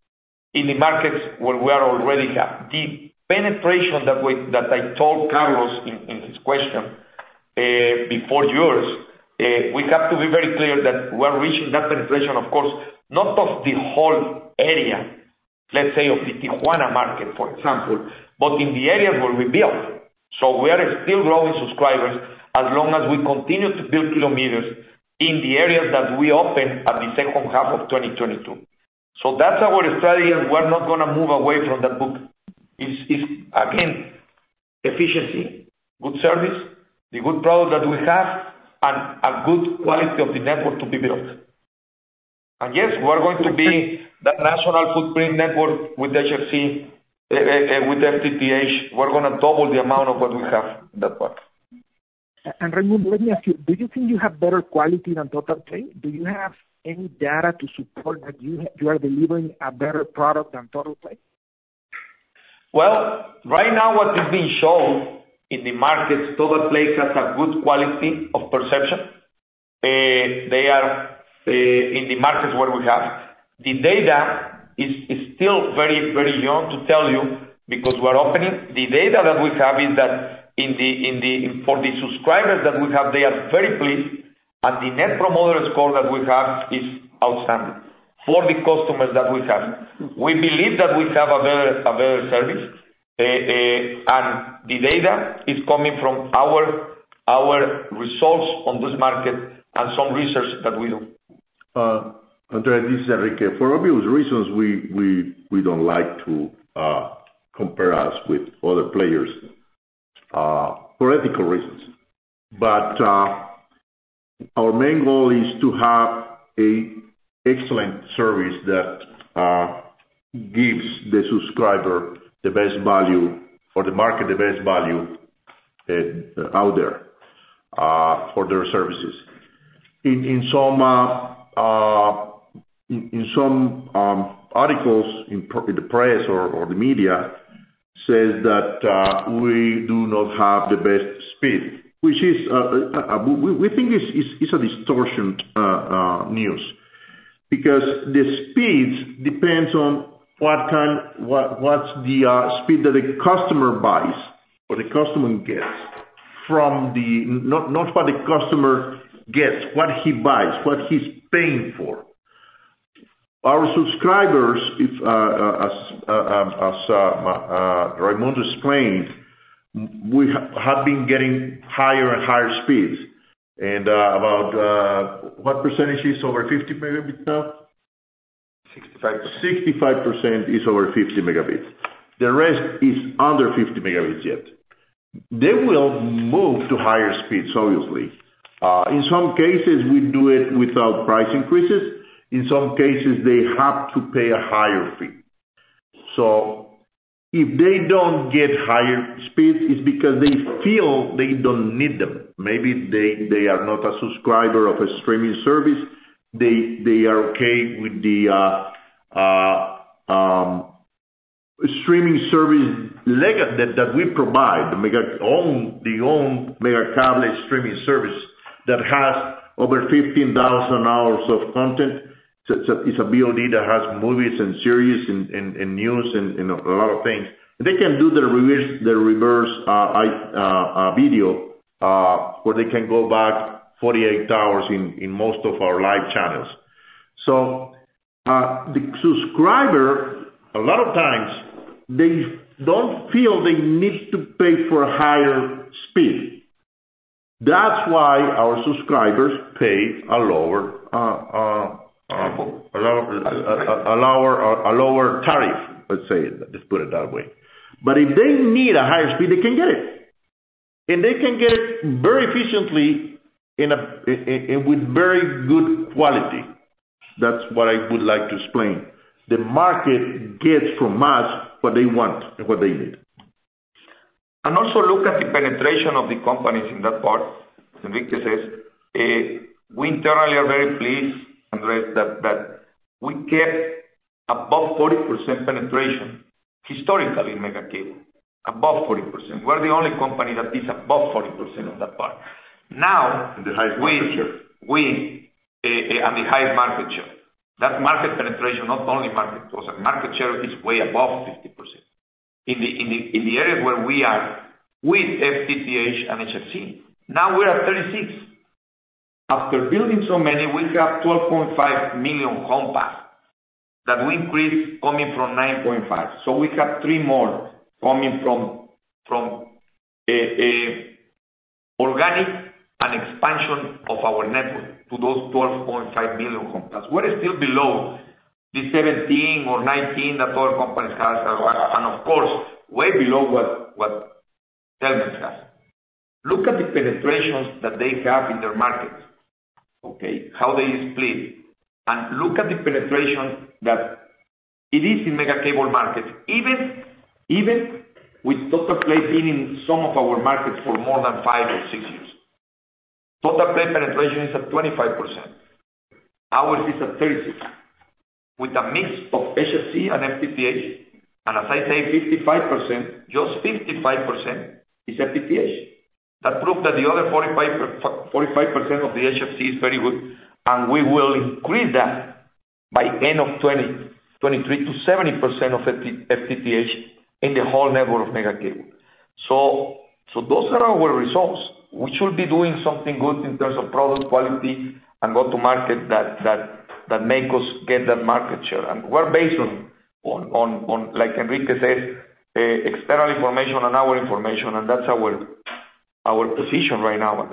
in the markets where we are already have. The penetration that we, that I told Carlos in, in his question uh, before yours, uh, we have to be very clear that we're reaching that penetration, of course, not of the whole area, let's say of the Tijuana market, for example, but in the areas where we build. So we are still growing subscribers as long as we continue to build kilometers in the areas that we opened at the second half of twenty twenty-two. So that's our strategy, and we're not gonna move away from that book. It's, it's again, efficiency, good service, the good product that we have, and a good quality of the network to be built. And yes, we're going to be that national footprint network with H F C, uh, uh, with F T T H. We're gonna double the amount of what we have in that part. And Raimundo, let me ask you, do you think you have better quality than Total Play? Do you have any data to support that you ha- you are delivering a better product than Total Play? Well, right now what is being shown in the markets, Total Play has a good quality of perception. Uh, they are uh, in the markets where we have. The data is, is still very, very young to tell you because we're opening. The data that we have is that in the in the for the subscribers that we have, they are very pleased, and the Net Promoter Score that we have is outstanding for the customers that we have. We believe that we have a better a better service, uh, uh, and the data is coming from our our results on this market and some research that we do. Uh, Andre, this is Enrique. For obvious reasons, we we we don't like to uh, compare us with other players uh, for ethical reasons. But uh, our main goal is to have a excellent service that uh, gives the subscriber the best value, or the market the best value uh, out there uh, for their services. In in some uh, uh, in, in some um, articles in, pr- in the press or, or the media says that uh, we do not have the best speed, which is uh, uh, uh, we, we think is is, is a distortion uh, uh, news, because the speed depends on what kind what what's the uh, speed that the customer buys or the customer gets from the not not what the customer gets, what he buys, what he's paying for. Our subscribers, if uh, uh, as uh, as uh, uh, Raimundo explained, we ha- have been getting higher and higher speeds, and uh, about uh, what percentage is over fifty megabits now? sixty-five percent. sixty-five percent is over fifty megabits. The rest is under fifty megabits yet. They will move to higher speeds, obviously. Uh, in some cases, we do it without price increases. In some cases, they have to pay a higher fee. So if they don't get higher speeds, it's because they feel they don't need them. Maybe they, they are not a subscriber of a streaming service. They they are okay with the uh, uh, um, streaming service leg- that, that we provide, the mega own the own Megacable streaming service that has over fifteen thousand hours of content. It's a, it's a B O D that has movies and series and, and, and news and, and a lot of things. They can do the reverse the reverse uh, uh, uh, video uh, where they can go back forty-eight hours in, in most of our live channels. So uh, the subscriber, a lot of times, they don't feel they need to pay for a higher speed. That's why our subscribers pay a lower uh, uh, uh, a, lower, a, a, lower a lower tariff. Let's say it, let's put it that way. But if they need a higher speed, they can get it, and they can get it very efficiently in a in, in, with very good quality. That's what I would like to explain. The market gets from us what they want and what they need. And also look at the penetration of the companies in that part. Enrique says, uh, we internally are very pleased, Andres, that, that we kept above forty percent penetration historically in Megacable. Above forty percent. We're the only company that is above forty percent on that part. Now, and the highest we, market share. we uh, uh, and the highest market share. That market penetration, not only market, also market share is way above fifty percent. In the in the in the areas where we are with F T T H and H F C, now we're at thirty-six. After building so many, we have twelve point five million home pass that we increased coming from nine point five. So we have three more coming from from a, a organic an expansion of our network to those twelve point five million home passes. We're still below the seventeen or nineteen that other companies have, and of course, way below what, what Telmex has. Look at the penetrations that they have in their markets, okay, how they split, and look at the penetration that it is in mega cable markets, even, even with Total Play being in some of our markets for more than five or six years. Total Play penetration is at twenty-five percent. Ours is at thirty-six percent. With a mix of H F C and F T T H, and as I say, fifty-five percent, just fifty-five percent is F T T H. That proves that the other forty-five percent of the H F C is very good, and we will increase that by end of twenty twenty-three to seventy percent of F T T H in the whole network of mega cable. So, so those are our results. We should be doing something good in terms of product quality and go to market that that that make us get that market share. And we're based on, on, on, on like Enrique says, uh, external information and our information, and that's our our position right now.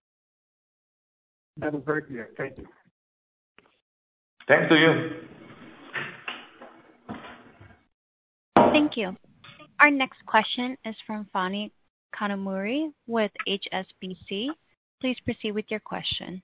That was very clear. Thank you. Thanks to you. Thank you. Our next question is from Phani Kanumuri with H S B C. Please proceed with your question.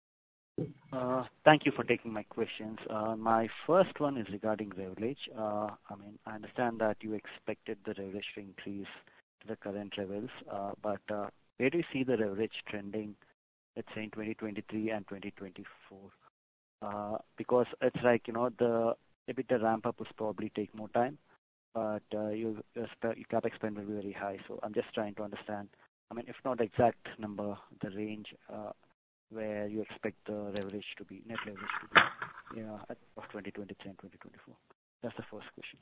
Uh, Thank you for taking my questions. Uh, my first one is regarding leverage. Uh, I mean, I understand that you expected the leverage to increase to the current levels, uh, but uh, where do you see the leverage trending, let's say in twenty twenty-three and twenty twenty-four? Uh, because it's like, you know, the EBITDA ramp up will probably take more time, but uh, your, your, sp- your CapEx spend will be very high. So I'm just trying to understand, I mean, if not the exact number, the range, uh, where you expect the leverage to be, net leverage to be, yeah, of twenty twenty-three and twenty twenty-four. That's the first question.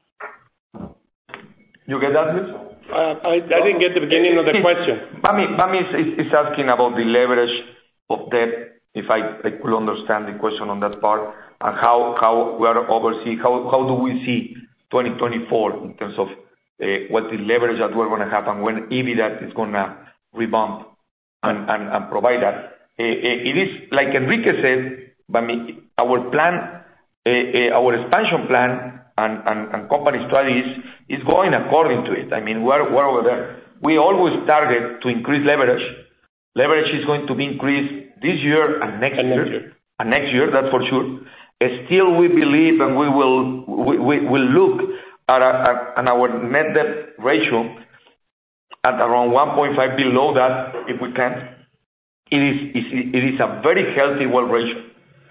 You get that, Luis? Uh, I, I didn't get the beginning of the question. Bami, Bami is, is, is asking about the leverage of debt, if I, I could understand the question on that part, and how, how we are oversee, how, how do we see twenty twenty-four in terms of uh, what the leverage that we're going to have and when EBITDA is going to rebound and, and, and provide that. Uh, it is, like Enrique said, our plan, uh, uh, our expansion plan and, and, and company strategies is going according to it. I mean, we're, we're over there. We always target to increase leverage. Leverage is going to be increased this year and next, and year, next year. And next year, that's for sure. Uh, still, we believe and we will we, we will look at, a, at our net debt ratio at around one point five below that, if we can. It is, it is a very healthy well ratio.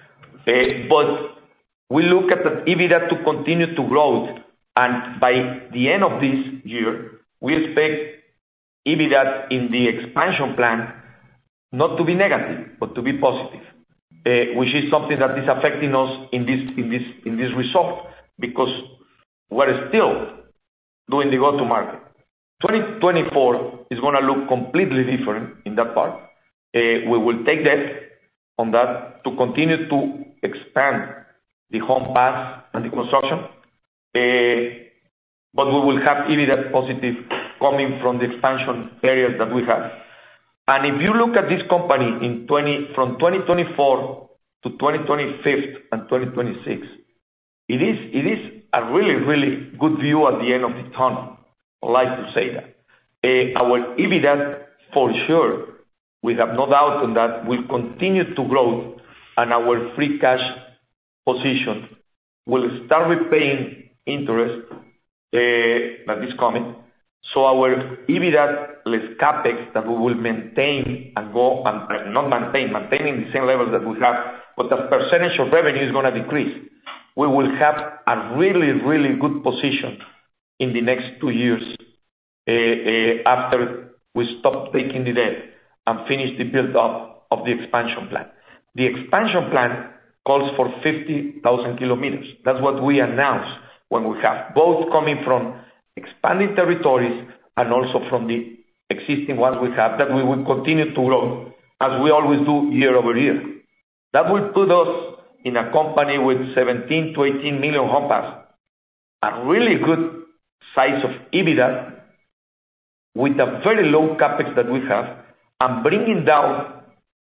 Uh, but we look at the EBITDA to continue to grow, and by the end of this year, we expect EBITDA in the expansion plan not to be negative, but to be positive, uh, which is something that is affecting us in this, in this, in this result, because we're still doing the go-to-market. twenty twenty-four is going to look completely different in that part. Uh, we will take that on that to continue to expand the home pass and the construction, uh, but we will have EBITDA positive coming from the expansion areas that we have. And if you look at this company in twenty from twenty twenty-four to twenty twenty-five and twenty twenty-six, it is it is a really really good view at the end of the tunnel. I like to say that uh, our EBITDA for sure. We have no doubt on that, will continue to grow, and our free cash position will start repaying interest uh, that is coming. So our EBITDA less CapEx that we will maintain and go, and not maintain, maintaining the same levels that we have, but the percentage of revenue is going to decrease. We will have a really, really good position in the next two years uh, uh, after we stop taking the debt and finish the build-up of the expansion plan. The expansion plan calls for fifty thousand kilometers. That's what we announced when we have both coming from expanding territories and also from the existing ones we have that we will continue to grow as we always do year over year. That will put us in a company with seventeen to eighteen million home pass, a really good size of EBITDA with a very low CapEx that we have, and bringing down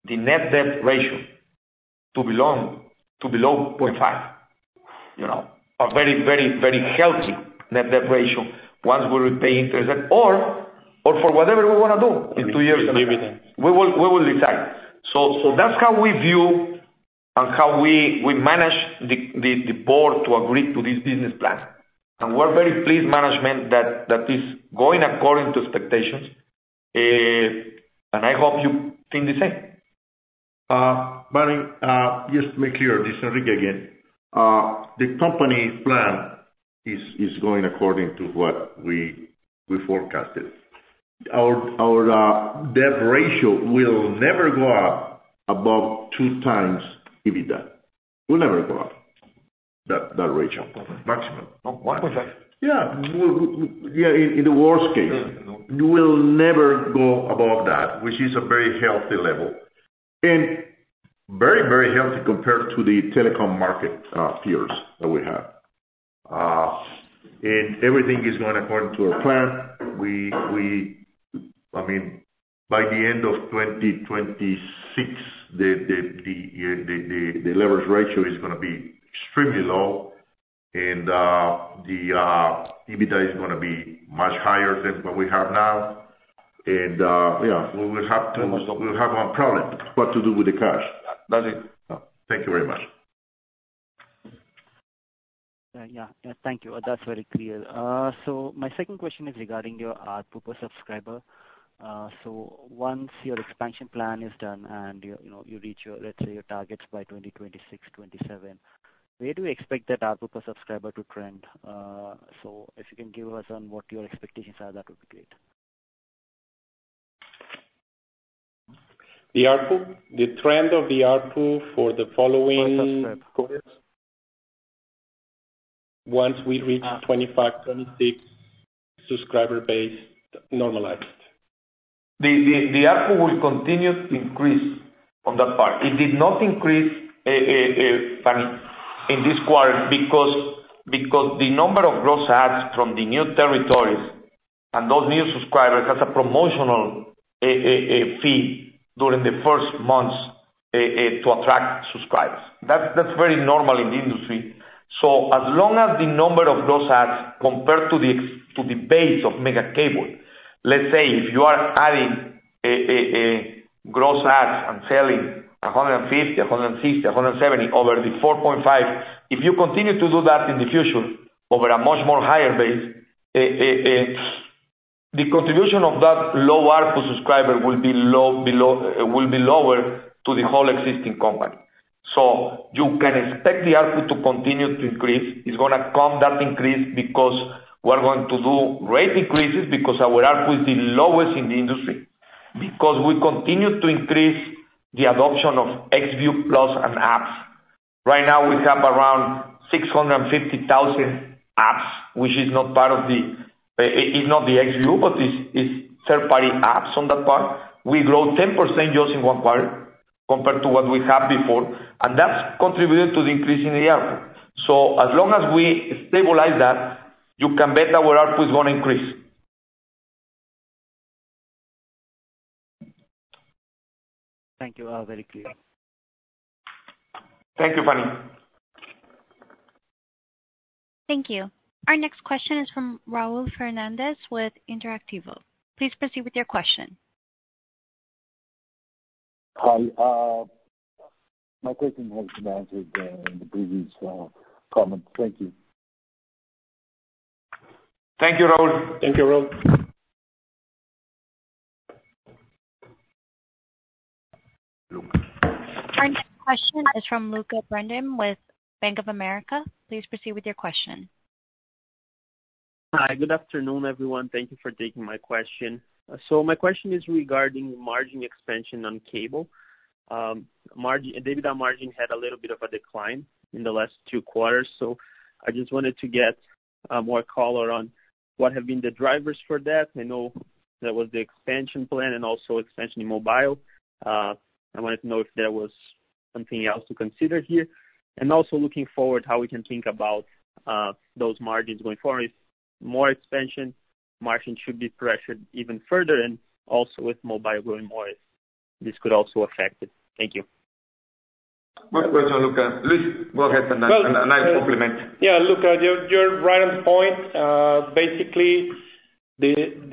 the net debt ratio to below to below zero point five. You know, a very, very, very healthy net debt ratio once we repay interest, or or for whatever we want to do in two years. We will we will decide. So so that's how we view and how we we manage the, the, the board to agree to this business plan. And we're very pleased, management, that, that is going according to expectations. Uh, and I hope you think the same. Uh, Barney, uh, just to make clear, this is Enrique again. Uh, the company plan is is going according to what we we forecasted. Our our uh, debt ratio will never go up above two times EBITDA. Will never go up that that ratio maximum. No, one point five. Yeah, yeah. In, in the worst case, you will never go above that, which is a very healthy level, and very very healthy compared to the telecom market uh, peers that we have. Uh, and everything is going according to our plan. We we, I mean, by the end of twenty twenty-six, the the the the the, the leverage ratio is going to be extremely low. And uh, the uh, EBITDA is going to be much higher than what we have now, and uh, yeah, we will have to we will have one problem: what to do with the cash. That's it. Oh, thank you very much. Uh, yeah, yeah, thank you. Uh, that's very clear. Uh, so my second question is regarding your A R P U per subscriber. Uh, so once your expansion plan is done and you, you know you reach your, let's say, your targets by twenty twenty-six, twenty-seven. Where do you expect that A R P U per subscriber to trend? Uh, so if you can give us on what your expectations are, that would be great. The A R P U, the trend of the A R P U for the following quarters, once we reach ah. twenty-five, twenty-six subscriber base normalized. The, the, the A R P U will continue to increase on that part. It did not increase, uh, uh, uh, in this quarter because because the number of gross adds from the new territories and those new subscribers has a promotional uh, uh, uh, fee during the first months uh, uh, to attract subscribers. That's that's very normal in the industry. So as long as the number of gross adds compared to the to the base of Megacable, let's say if you are adding a, a, a gross adds and selling one fifty, one sixty, one seventy over the four point five. If you continue to do that in the future over a much more higher base, uh, uh, uh, the contribution of that low A R P U subscriber will be low, below, uh, will be lower to the whole existing company. So you can expect the A R P U to continue to increase. It's going to come that increase because we're going to do rate increases because our A R P U is the lowest in the industry, because we continue to increase the adoption of Xview Plus and apps. Right now we have around six hundred fifty thousand apps, which is not part of the, uh, is not the Xview, but is, is third-party apps on that part. We grow ten percent just in one quarter compared to what we had before, and that's contributed to the increase in the A R P U. So as long as we stabilize that, you can bet our A R P U is going to increase. Thank you. Uh, very clear. Thank you, Fanny. Thank you. Our next question is from Raul Fernandez with Interactivo. Please proceed with your question. Hi. Uh, my question has been answered uh, in the previous uh, comment. Thank you. Thank you, Raul. Thank you, Raul. Our next question is from Luca Brendim with Bank of America. Please proceed with your question. Hi, good afternoon, everyone. Thank you for taking my question. Uh, so my question is regarding margin expansion on cable. Um, margin, EBITDA margin had a little bit of a decline in the last two quarters, so I just wanted to get uh, more color on what have been the drivers for that. I know there was the expansion plan and also expansion in mobile. Uh, I wanted to know if there was something else to consider here, and also looking forward how we can think about uh, those margins going forward. If more expansion, margin should be pressured even further, and also with mobile growing more, if this could also affect it. Thank you. Good question, Luca. Luis, go ahead and, well, and, and I'll compliment. Yeah, Luca, you're, you're right on the point. Uh, basically, the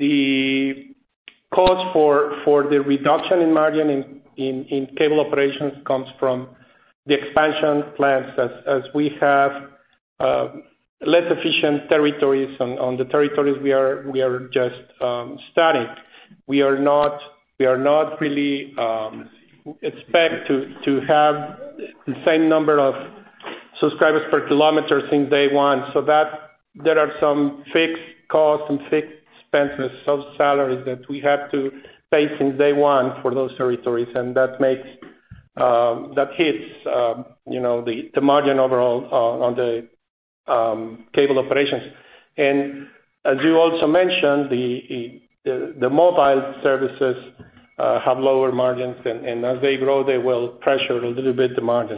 the cause for for the reduction in margin in, in, in cable operations comes from the expansion plans as, as we have uh, less efficient territories on, on the territories we are we are just um, starting. We are not we are not really um, expect to to have the same number of subscribers per kilometer since day one. So that there are some fixed costs and fixed expenses of salaries that we have to pay since day one for those territories, and that makes um, that hits uh, you know the, the margin overall uh, on the um, cable operations. And as you also mentioned, the the, the mobile services uh, have lower margins, and, and as they grow, they will pressure a little bit the margins.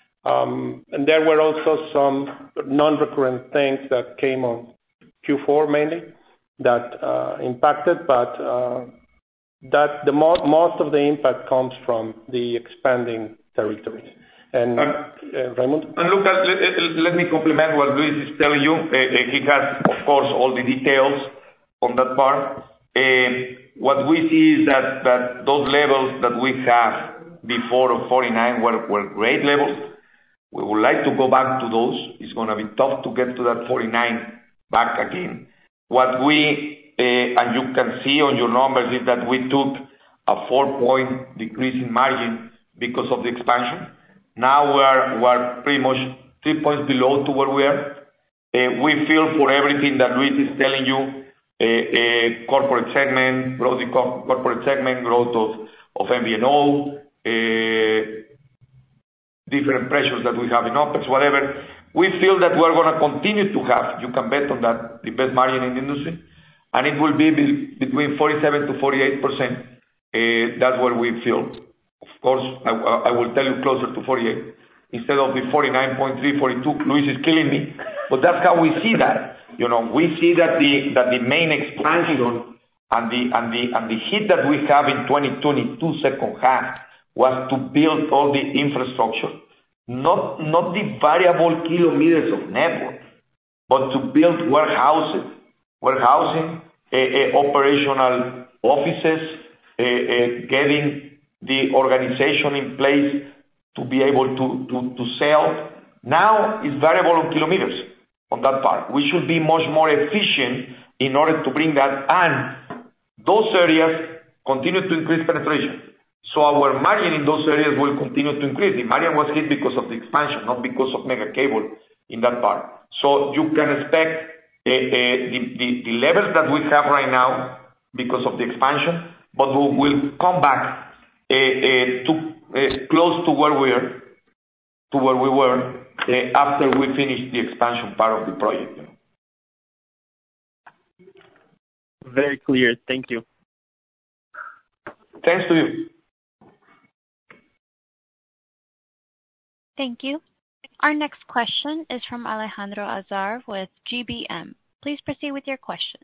Um, and there were also some non-recurrent things that came on Q four mainly that uh, impacted, but uh, that the mo- most of the impact comes from the expanding territories. And uh, uh, Raymond? And look, let, let me complement what Luis is telling you. Uh, he has, of course, all the details on that part. Uh, what we see is that, that those levels that we have before of forty-nine were, were great levels. We would like to go back to those. It's going to be tough to get to that forty-nine back again. What we, uh, and you can see on your numbers, is that we took a four-point decrease in margin because of the expansion. Now we are, we are pretty much three points below to where we are. Uh, we feel for everything that Luis is telling you, uh, uh, corporate segment, growth in corporate segment, growth of, of M V N O, uh, different pressures that we have in OpEx, whatever. We feel that we're going to continue to have, you can bet on that, the best margin in the industry, and it will be be between forty-seven to forty-eight percent. Uh, that's where we feel. Of course, I, I will tell you closer to forty-eight instead of the forty-nine point three, forty-two. Luis is killing me, but that's how we see that. You know, we see that the that the main expansion and the and the and the hit that we have in twenty twenty-two second half was to build all the infrastructure, not not the variable kilometers of network, but to build warehouses, warehousing, uh, uh, operational offices, uh, uh, getting the organization in place to be able to, to, to sell. Now it's variable on kilometers on that part. We should be much more efficient in order to bring that, and those areas continue to increase penetration. So our margin in those areas will continue to increase. The margin was hit because of the expansion, not because of mega cable in that part. So you can expect uh, uh, the, the, the levels that we have right now because of the expansion, but we will come back uh, uh, to uh, close to where we are, to where we were uh, after we finish the expansion part of the project. You know. Very clear. Thank you. Thanks to you. Thank you. Our next question is from Alejandro Azar with G B M. Please proceed with your question.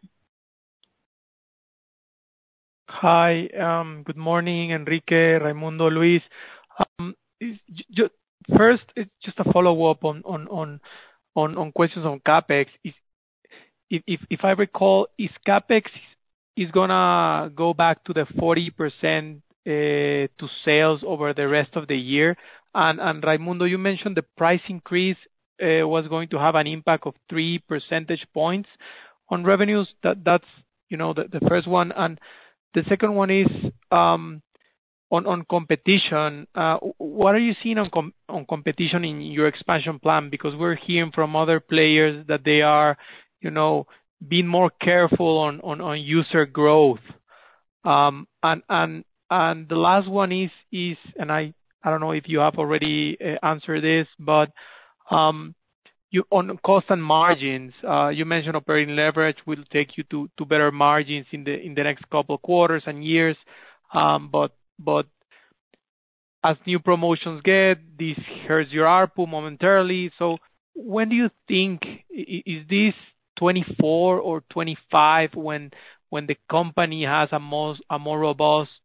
Hi, um, good morning, Enrique, Raimundo, Luis. Um, just, first, it's just a follow-up on on on on, on questions on capex. Is, if if if I recall, is capex is gonna go back to the forty percent uh, to sales over the rest of the year? And, and Raimundo, you mentioned the price increase uh, was going to have an impact of three percentage points on revenues. That that's you know the, the first one, and the second one is um, on on competition. Uh, what are you seeing on com- on competition in your expansion plan? Because we're hearing from other players that they are, you know, being more careful on on, on user growth. Um, and and and the last one is is and I. I don't know if you have already uh, answered this, but um, you on cost and margins, uh, you mentioned operating leverage will take you to, to better margins in the in the next couple of quarters and years. Um, but but as new promotions get, this hurts your A R P U momentarily. So when do you think is this twenty-four or twenty-five when when the company has a more a more robust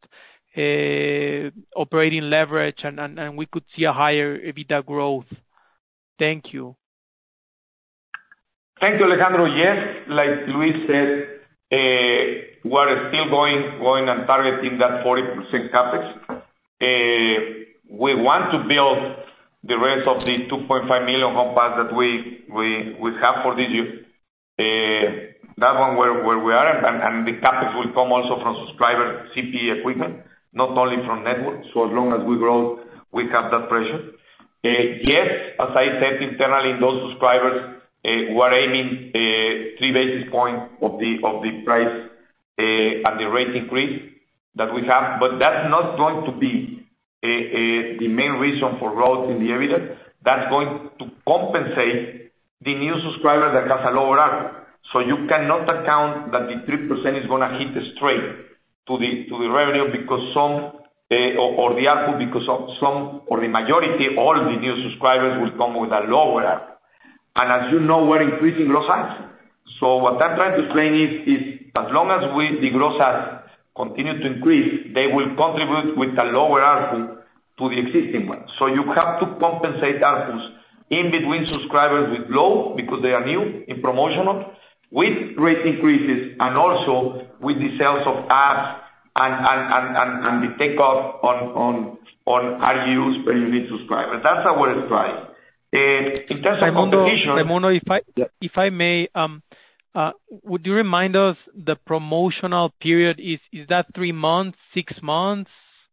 uh, operating leverage and, and, and we could see a higher EBITDA growth? Thank you. Thank you, Alejandro. Yes, like Luis said, uh, we're still going going and targeting that forty percent CapEx. Uh, we want to build the rest of the two point five million home pass that we we we have for this year. Uh, that one where where we are, and, and the CapEx will come also from subscriber C P E equipment, not only from network. So as long as we grow, we have that pressure. Uh, yes, as I said internally in those subscribers, uh, we're aiming uh, three basis points of the of the price uh, and the rate increase that we have, but that's not going to be uh, uh, the main reason for growth in the EBITDA. That's going to compensate the new subscriber that has a lower A R P U. So you cannot account that the three percent is going to hit straight to the to the revenue because some uh, or, or the A R P U because of some or the majority, all the new subscribers will come with a lower A R P U. And as you know, we're increasing gross adds. So what I'm trying to explain is, is as long as we the gross adds continue to increase, they will contribute with a lower A R P U to the existing one. So you have to compensate A R P Us in between subscribers with low because they are new in promotional, with rate increases, and also with the sales of apps and and and and, and the takeoff on on on R U Us per unique subscriber. That's our strategy. Uh, in terms of Raimundo, competition, Raimundo, if I yeah. if I may, um, uh, would you remind us the promotional period is is that three months, six months?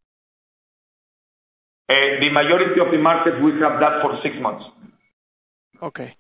Uh, the majority of the markets we have that for six months. Okay.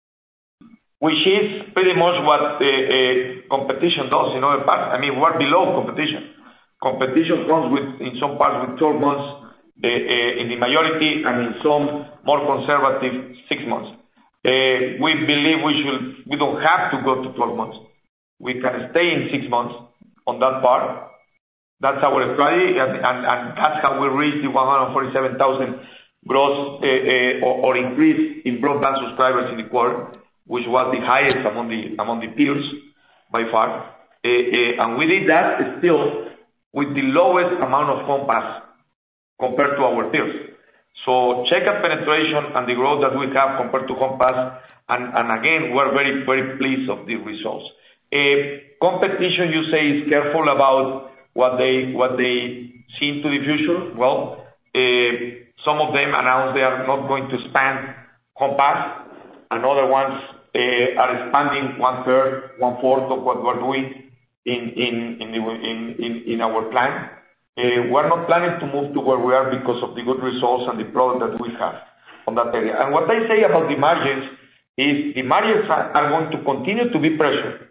Which is pretty much what uh, uh, competition does in other parts. I mean, we're below competition. Competition comes with, in some parts, with twelve months, uh, uh, in the majority, and in some more conservative, six months. Uh, we believe we should, we don't have to go to twelve months. We can stay in six months on that part. That's our strategy, and, and, and that's how we reach the one hundred forty-seven thousand gross uh, uh, or, or increase in broadband subscribers in the quarter, which was the highest among the among the peers by far. Uh, uh, and we did that still with the lowest amount of home pass compared to our peers. So check out penetration and the growth that we have compared to home pass, and, and again, we're very, very pleased of the results. Uh, competition, you say, is careful about what they what they see into the future. Well, uh, some of them announced they are not going to expand home pass, and other ones uh, are expanding one third, one fourth of what we're doing in in in, the, in, in, in our plan. Uh, we're not planning to move to where we are because of the good results and the product that we have on that area. And what I say about the margins is the margins are, are going to continue to be pressured,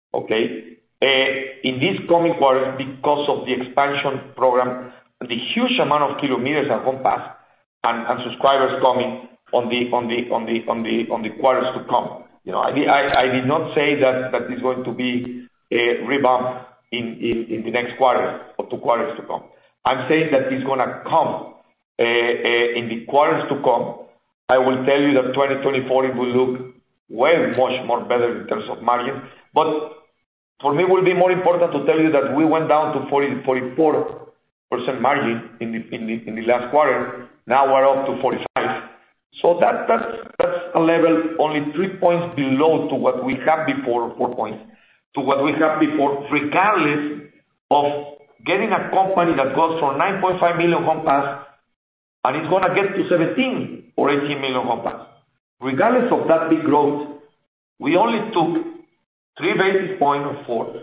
okay, uh, in this coming quarters because of the expansion program, the huge amount of kilometers at home pass and, and subscribers coming on the on the on the on the on the quarters to come. You know, I I, I did not say that that is going to be a rebound in, in, in the next quarter or two quarters to come. I'm saying that it's going to come uh, uh, in the quarters to come. I will tell you that twenty twenty-four it will look way much more better in terms of margin. But for me, it will be more important to tell you that we went down to forty, forty-four percent margin in the in the in the last quarter. Now we're up to forty-five. So that that's that's a level only three points below to what we had before, four points to what we had before, regardless of getting a company that goes from nine point five million home pass and it's going to get to seventeen or eighteen million home pass. Regardless of that big growth, we only took three basis points or four, uh, uh,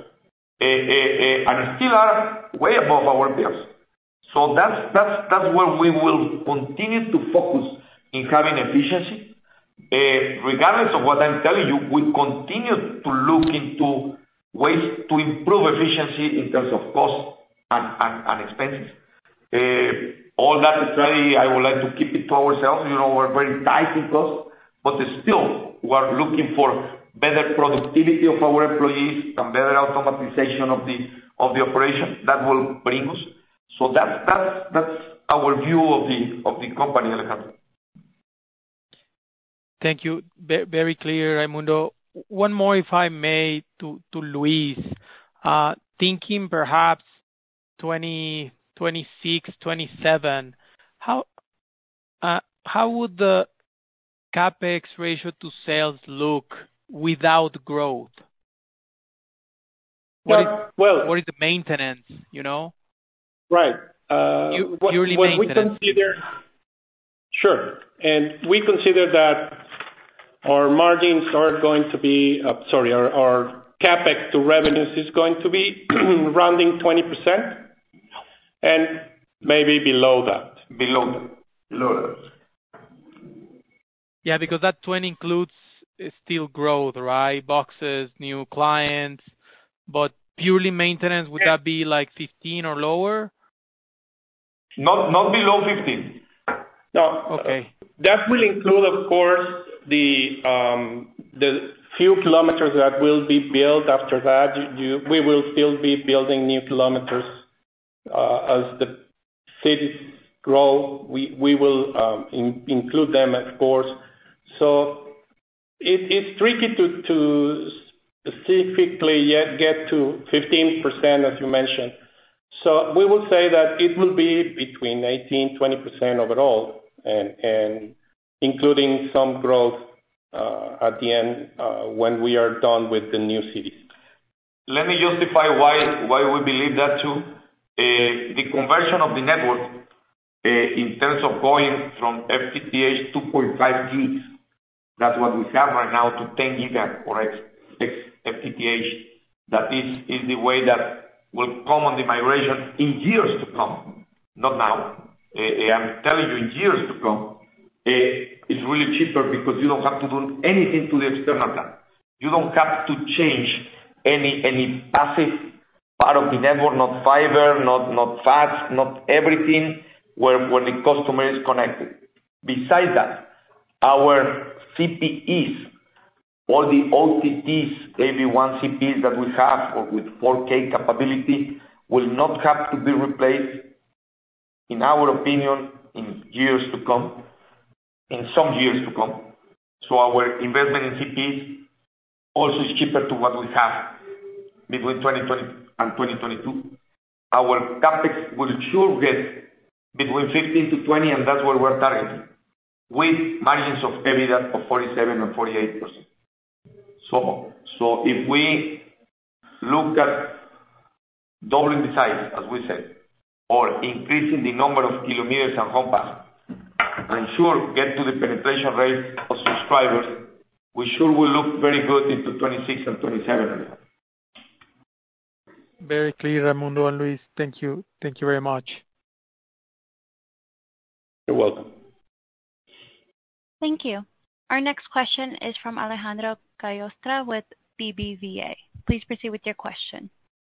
uh, and still are way above our peers. So that's that's that's where we will continue to focus in having efficiency. Uh, regardless of what I'm telling you, we continue to look into ways to improve efficiency in terms of cost and, and, and expenses. Uh, all that strategy, I would like to keep it to ourselves. You know, we're very tight in cost, but still we're looking for better productivity of our employees and better automatization of the of the operation that will bring us. So that's that's that's our view of the of the company, Alejandro. Thank you. Be- very clear, Raimundo. One more, if I may, to to Luis. Uh, thinking perhaps twenty twenty-six, twenty-seven, how uh, how would the CapEx ratio to sales look without growth? What is, well, what is the maintenance, you know? Right. Uh, You- what purely what we maintenance. consider, sure, and we consider that our margins are going to be, uh, sorry, our, our CapEx to revenues is going to be rounding twenty percent, and maybe below that. Below that. Below that. Yeah, because that twenty includes uh, still growth, right? Boxes, new clients, but purely maintenance, would that be like fifteen or lower? Not not below fifteen. No. Okay. Uh, that will include, of course, the um, the few kilometers that will be built after that. You, you, we will still be building new kilometers uh, as the cities grow. We we will um, in, include them, of course. So it, it's tricky to to specifically yet get to fifteen percent, as you mentioned. So we will say that it will be between eighteen, twenty percent overall, and and including some growth uh, at the end uh, when we are done with the new cities. Let me justify why why we believe that too. Uh, the conversion of the network uh, in terms of going from F T T H two point five gigs, that's what we have right now, to ten giga or X, X F T T H. That is, is the way that will come on the migration in years to come, not now. Uh, I'm telling you, in years to come, uh, it's really cheaper because you don't have to do anything to the external plan. You don't have to change any any passive part of the network, not fiber, not not fats, not everything where, where the customer is connected. Besides that, our C P Es, all the O T Ts, A V one C Ps that we have or with four K capability will not have to be replaced, in our opinion, in years to come, in some years to come. So our investment in C Ps also is cheaper to what we have between twenty twenty and twenty twenty-two. Our CapEx will sure get between fifteen to twenty, and that's where we're targeting, with margins of EBITDA of forty-seven and forty-eight percent. So, so if we look at doubling the size, as we said, or increasing the number of kilometers and home pass, and sure get to the penetration rate of subscribers, we sure will look very good into twenty-six and twenty-seven. Very clear, Raimundo and Luis. Thank you. Thank you very much. You're welcome. Thank you. Our next question is from Alejandro Cayostra with B B V A. Please proceed with your question.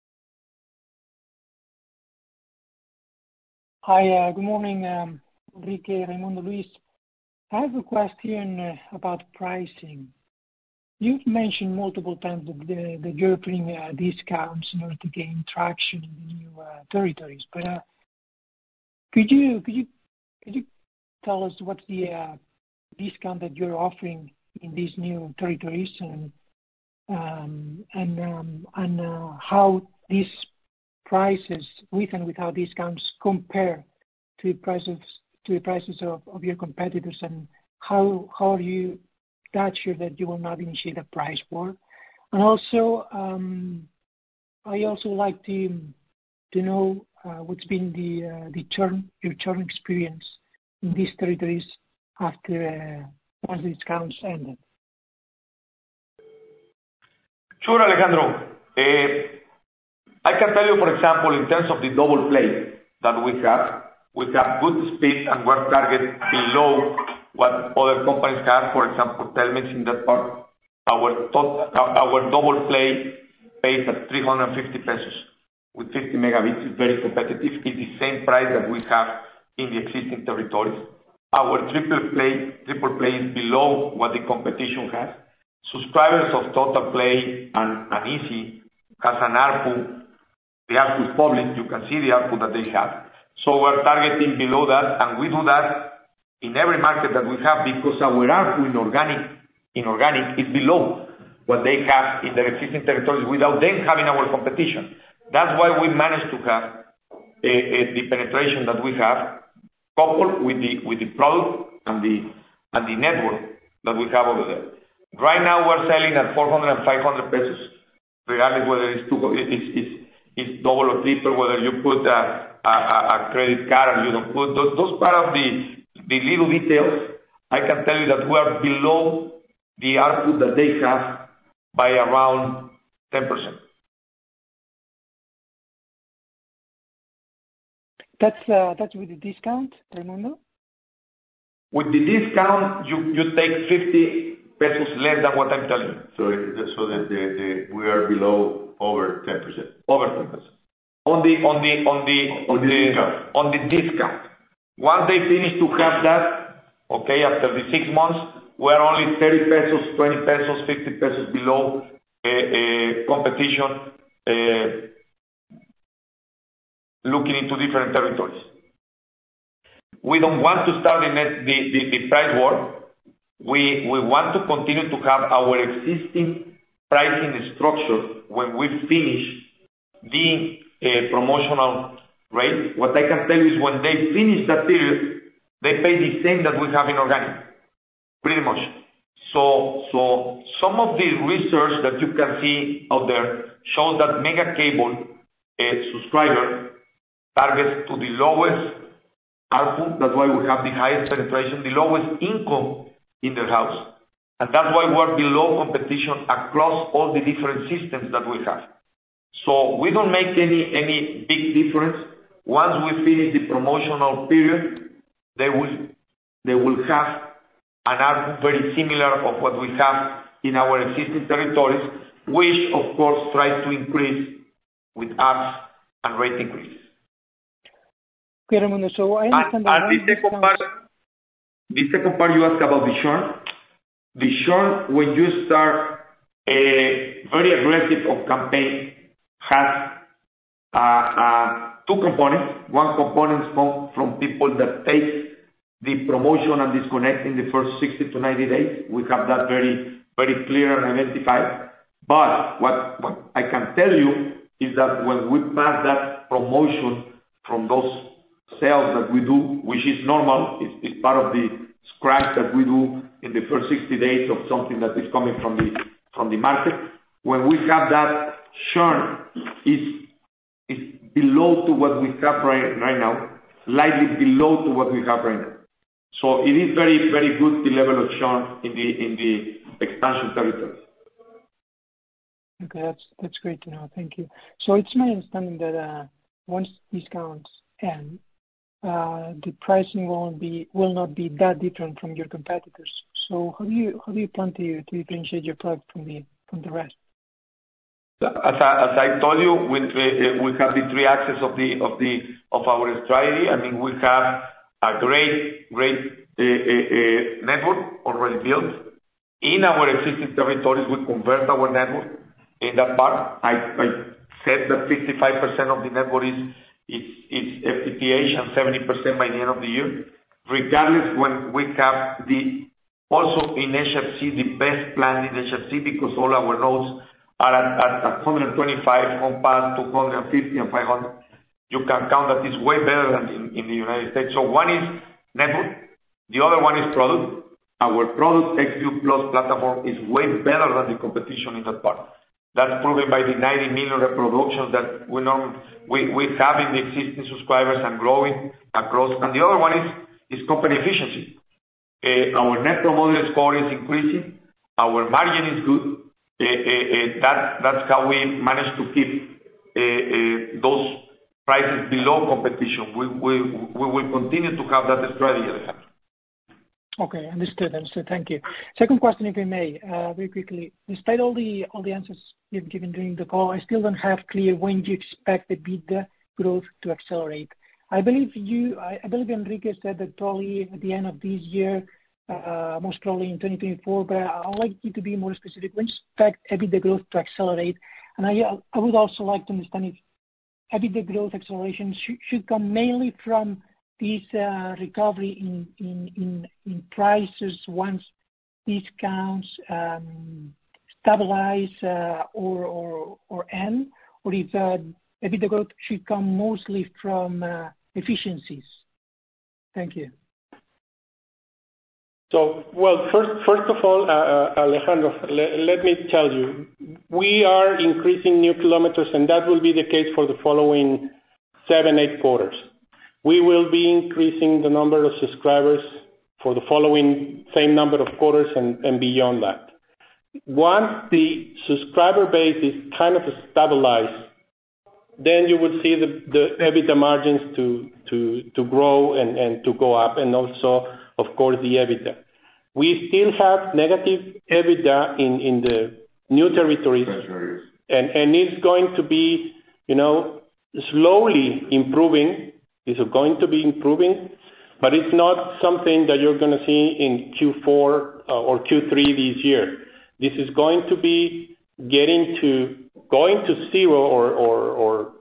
Hi, uh, good morning, um, Enrique, Raimundo, Luis. I have a question uh, about pricing. You've mentioned multiple times that, the, that you're offering uh, discounts in order to gain traction in the new uh, territories. But uh, could you could you could you tell us what's the uh, discount that you're offering in these new territories, and um, and um, and uh, how these prices with and without discounts compare to the prices to the prices of, of your competitors, and how how are you that sure that you will not initiate a price war? And also, um, I also like to to know uh, what's been the uh, the churn your churn experience in these territories after uh, once the discounts ended. Sure, Alejandro. Uh, I can tell you, for example, in terms of the double play that we have, we have good speed and we're target below what other companies have. For example, Telmex in that part, our top, our double play pays at three hundred fifty pesos with fifty megabits. Is very competitive. It's the same price that we have in the existing territories. Our triple play, triple play is below what the competition has. Subscribers of Total Play and, and Easy has an A R P U. The A R P U is public. You can see the A R P U that they have. So we're targeting below that, and we do that in every market that we have because our A R P U in organic, in organic is below what they have in their existing territories without them having our competition. That's why we managed to have the penetration that we have, coupled with the with the product and the and the network that we have over there. Right now, we're selling at four hundred and five hundred pesos, regardless whether it's two, it's, it's, it's double or triple, whether you put a, a, a credit card and you don't put those, those part of the the little details. I can tell you that we are below the output that they have by around ten percent. That's uh, that's with the discount, Raimundo? With the discount, you, you take fifty pesos less than what I'm telling you. So, so the, the, the, we are below over ten percent. Over ten percent. On the on the on the on the discount. On the discount. Once they finish to have that, okay, after the six months, we are only thirty pesos, twenty pesos, fifty pesos below uh, uh, competition. Uh, looking into different territories. We don't want to start the, net, the, the, the price war. We, we want to continue to have our existing pricing structure when we finish the uh, promotional rate. What I can tell you is when they finish that period, they pay the same that we have in organic, pretty much. So, so some of the research that you can see out there shows that Mega Cable uh, subscriber targets to the lowest A R P U, that's why we have the highest penetration, the lowest income in the house. And that's why we're below competition across all the different systems that we have. So we don't make any, any big difference. Once we finish the promotional period, they will, they will have an A R P U very similar of what we have in our existing territories, which of course tries to increase with apps and rate increases. Okay, Raimundo, so I understand and, and the second part, the second part you asked about the churn. The churn, when you start a very aggressive of campaign, has uh, uh, two components. One component comes from people that take the promotion and disconnect in the first sixty to ninety days. We have that very, very clear and identified. But what, what I can tell you is that when we pass that promotion from those sales that we do, which is normal, is, is part of the scratch that we do in the first sixty days of something that is coming from the from the market. When we have that churn is is below to what we have right, right now, slightly below to what we have right now. So it is very, very good, the level of churn in the in the expansion territories. Okay, that's that's great to know. Thank you. So it's my understanding that uh, once discounts end, uh, the pricing won't be will not be that different from your competitors. So how do you how do you plan to, to differentiate your product from the from the rest? As I, as I told you, we uh, we have the three axes of the of the of our strategy. I mean, we have a great great uh, uh, uh, network already built in our existing territories. We convert our network in that part. I, I said that fifty-five percent of the network is is, is F T T H and seventy percent by the end of the year. Regardless, when we have the also in H F C the best plan in H F C because all our nodes are at, at, at one hundred twenty-five, home pass two hundred fifty and five hundred. You can count that it's way better than in, in the United States. So one is network, the other one is product. Our product Xview Plus platform is way better than the competition in that part. That's proven by the ninety million reproductions that we know we, we have in the existing subscribers and growing across. And the other one is, is company efficiency. Uh, our net promoter score is increasing. Our margin is good. Uh, uh, uh, that, that's how we manage to keep uh, uh, those prices below competition. We, we, we will continue to have that strategy at the time. Okay, understood. Understood. Thank you. Second question, if I may, uh, very quickly. Despite all the all the answers you've given during the call, I still don't have clear when you expect the EBITDA growth to accelerate. I believe you, I, I believe Enrique said that probably at the end of this year, uh, most probably in twenty twenty-four, but I would like you to be more specific. When you expect EBITDA growth to accelerate? And I, I would also like to understand if EBITDA growth acceleration should, should come mainly from this uh, recovery in, in, in, in prices once discounts um, stabilize uh, or, or, or end, or if uh, EBITDA growth should come mostly from uh, efficiencies? Thank you. So, well, first, first of all, uh, Alejandro, le- let me tell you, we are increasing new kilometers, and that will be the case for the following seven, eight quarters. We will be increasing the number of subscribers for the following same number of quarters and, and beyond that. Once the subscriber base is kind of stabilized, then you will see the, the EBITDA margins to, to, to grow and, and to go up, and also, of course, the EBITDA. We still have negative EBITDA in, in the new territories, and, and it's going to be, you know, slowly improving. It's going to be improving, but it's not something that you're going to see in Q four uh, or Q three this year. This is going to be getting to going to zero or or or,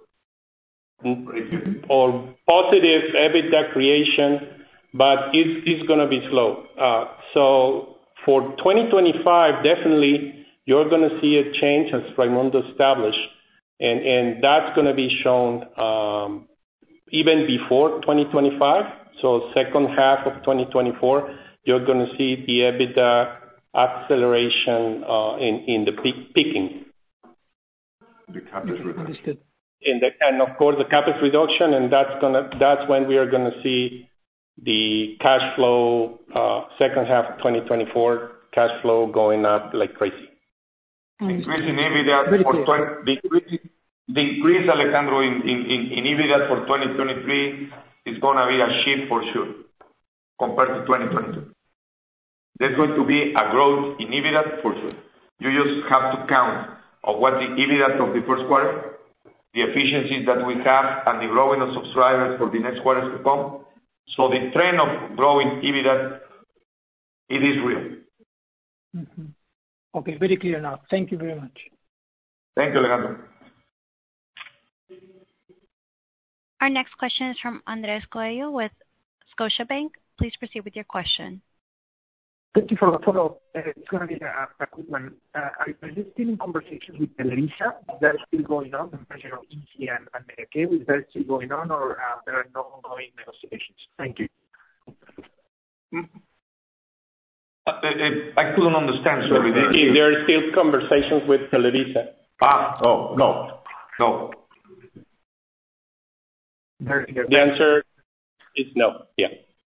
or positive EBITDA creation, but it's it's going to be slow. Uh, so for twenty twenty-five, definitely you're going to see a change, as Raimundo established, and and that's going to be shown um, even before twenty twenty-five. So second half of twenty twenty-four, you're going to see the EBITDA acceleration uh, in in the peak, peaking. The CapEx reduction. In the, and of course the CapEx reduction, and that's gonna that's when we are gonna see the cash flow uh, second half of twenty twenty-four cash flow going up like crazy. Increase in EBITDA for twenty, the increase, the increase, Alejandro, in, in, in EBITDA for twenty twenty-three is gonna be a shift for sure compared to twenty twenty-two. There's going to be a growth in EBITDA for sure. You just have to count of what the EBITDA of the first quarter, the efficiencies that we have, and the growing of subscribers for the next quarters to come. So the trend of growing EBITDA, it is real. Mm-hmm. Okay, very clear now. Thank you very much. Thank you, Alejandro. Our next question is from Andres Coello with Scotiabank. Please proceed with your question. Thank you for the follow-up. Uh, it's going to be a, a quick one. Uh, are, are you still in conversations with Televisa? Is that still going on? The pressure of Izzi and, and Megacable, is that still going on, or uh, there are no ongoing negotiations? Thank you. Mm. Uh, uh, I couldn't understand. Sorry. If there are still conversations with Televisa. Ah, oh, no. No. The answer is no. Yeah.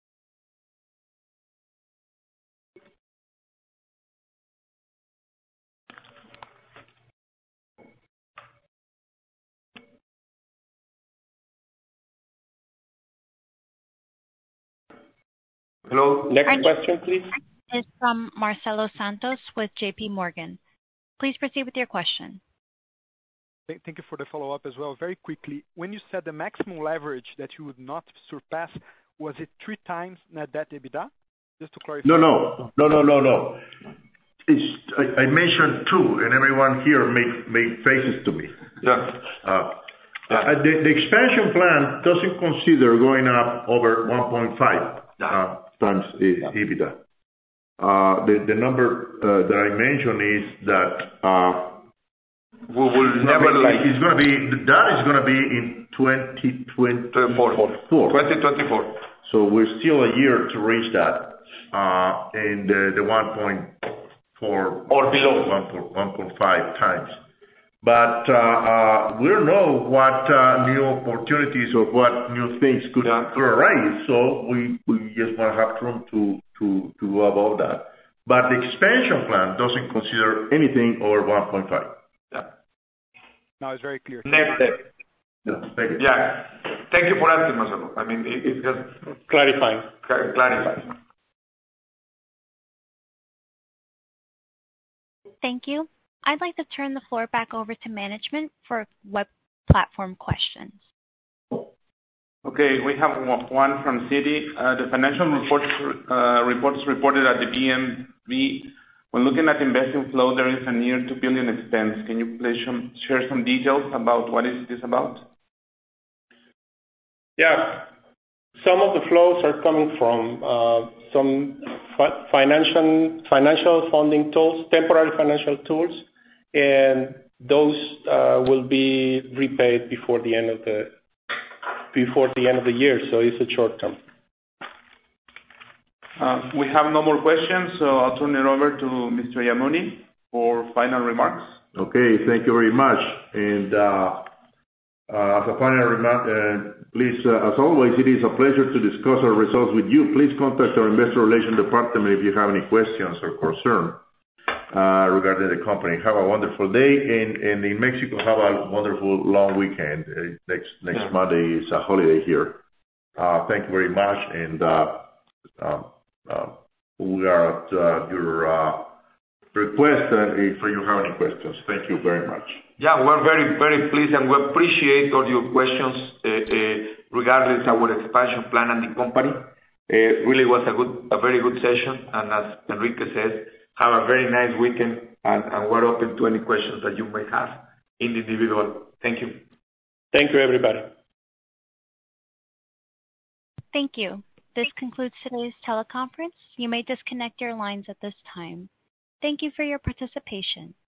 Hello. Next Our question, please. Is from Marcelo Santos with J P Morgan. Please proceed with your question. Thank you for the follow-up as well. Very quickly, when you said the maximum leverage that you would not surpass, was it three times net debt EBITDA? Just to clarify. No, no, no, no, no, no. It's, I, I mentioned two, and everyone here made made faces to me. Yeah. Uh, uh, the, the expansion plan doesn't consider going up over one point five uh, times uh, EBITDA. Uh, the the number uh, that I mentioned is that. Uh, We will never like. It's going to be, that is going to be in twenty twenty-four. twenty twenty-four. So we're still a year to reach that. Uh, and the, the one point four. Or below. one point five times. But uh, uh, we don't know what uh, new opportunities or what new things could, yeah. could arise. So we, we just want to have room to, to, to go above that. But the expansion plan doesn't consider anything over one point five. Yeah. Now it's very clear. Next step. Yeah, thank you. Yeah. Thank you for asking, Marcelo. I mean, it, it's just clarifying. Clarifying. Thank you. I'd like to turn the floor back over to management for web platform questions. Okay, we have one from Citi. Uh, the financial reports, uh, reports reported at the B M V. When looking at investing flow, there is a near two billion expense. Can you please share some details about what is this about? Yeah. Some of the flows are coming from uh, some fi- financial financial funding tools, temporary financial tools, and those uh, will be repaid before the end of the before the end of the year, so it's a short term. Uh, we have no more questions, so I'll turn it over to Mister Yamuni for final remarks. Okay, thank you very much. And uh, uh, as a final remark, uh, please, uh, as always, it is a pleasure to discuss our results with you. Please contact our investor relations department if you have any questions or concern uh, regarding the company. Have a wonderful day, and, and in Mexico, have a wonderful long weekend. Uh, next next yeah. Monday is a holiday here. Uh, thank you very much, and uh, uh, uh, we are at uh, your uh, request uh, if you have any questions. Thank you very much. Yeah, we're very, very pleased, and we appreciate all your questions uh, uh, regarding our expansion plan and the company. It really was a good, a very good session, and as Enrique says, have a very nice weekend, and, and we're open to any questions that you may have in the individual. Thank you. Thank you, everybody. Thank you. This concludes today's teleconference. You may disconnect your lines at this time. Thank you for your participation.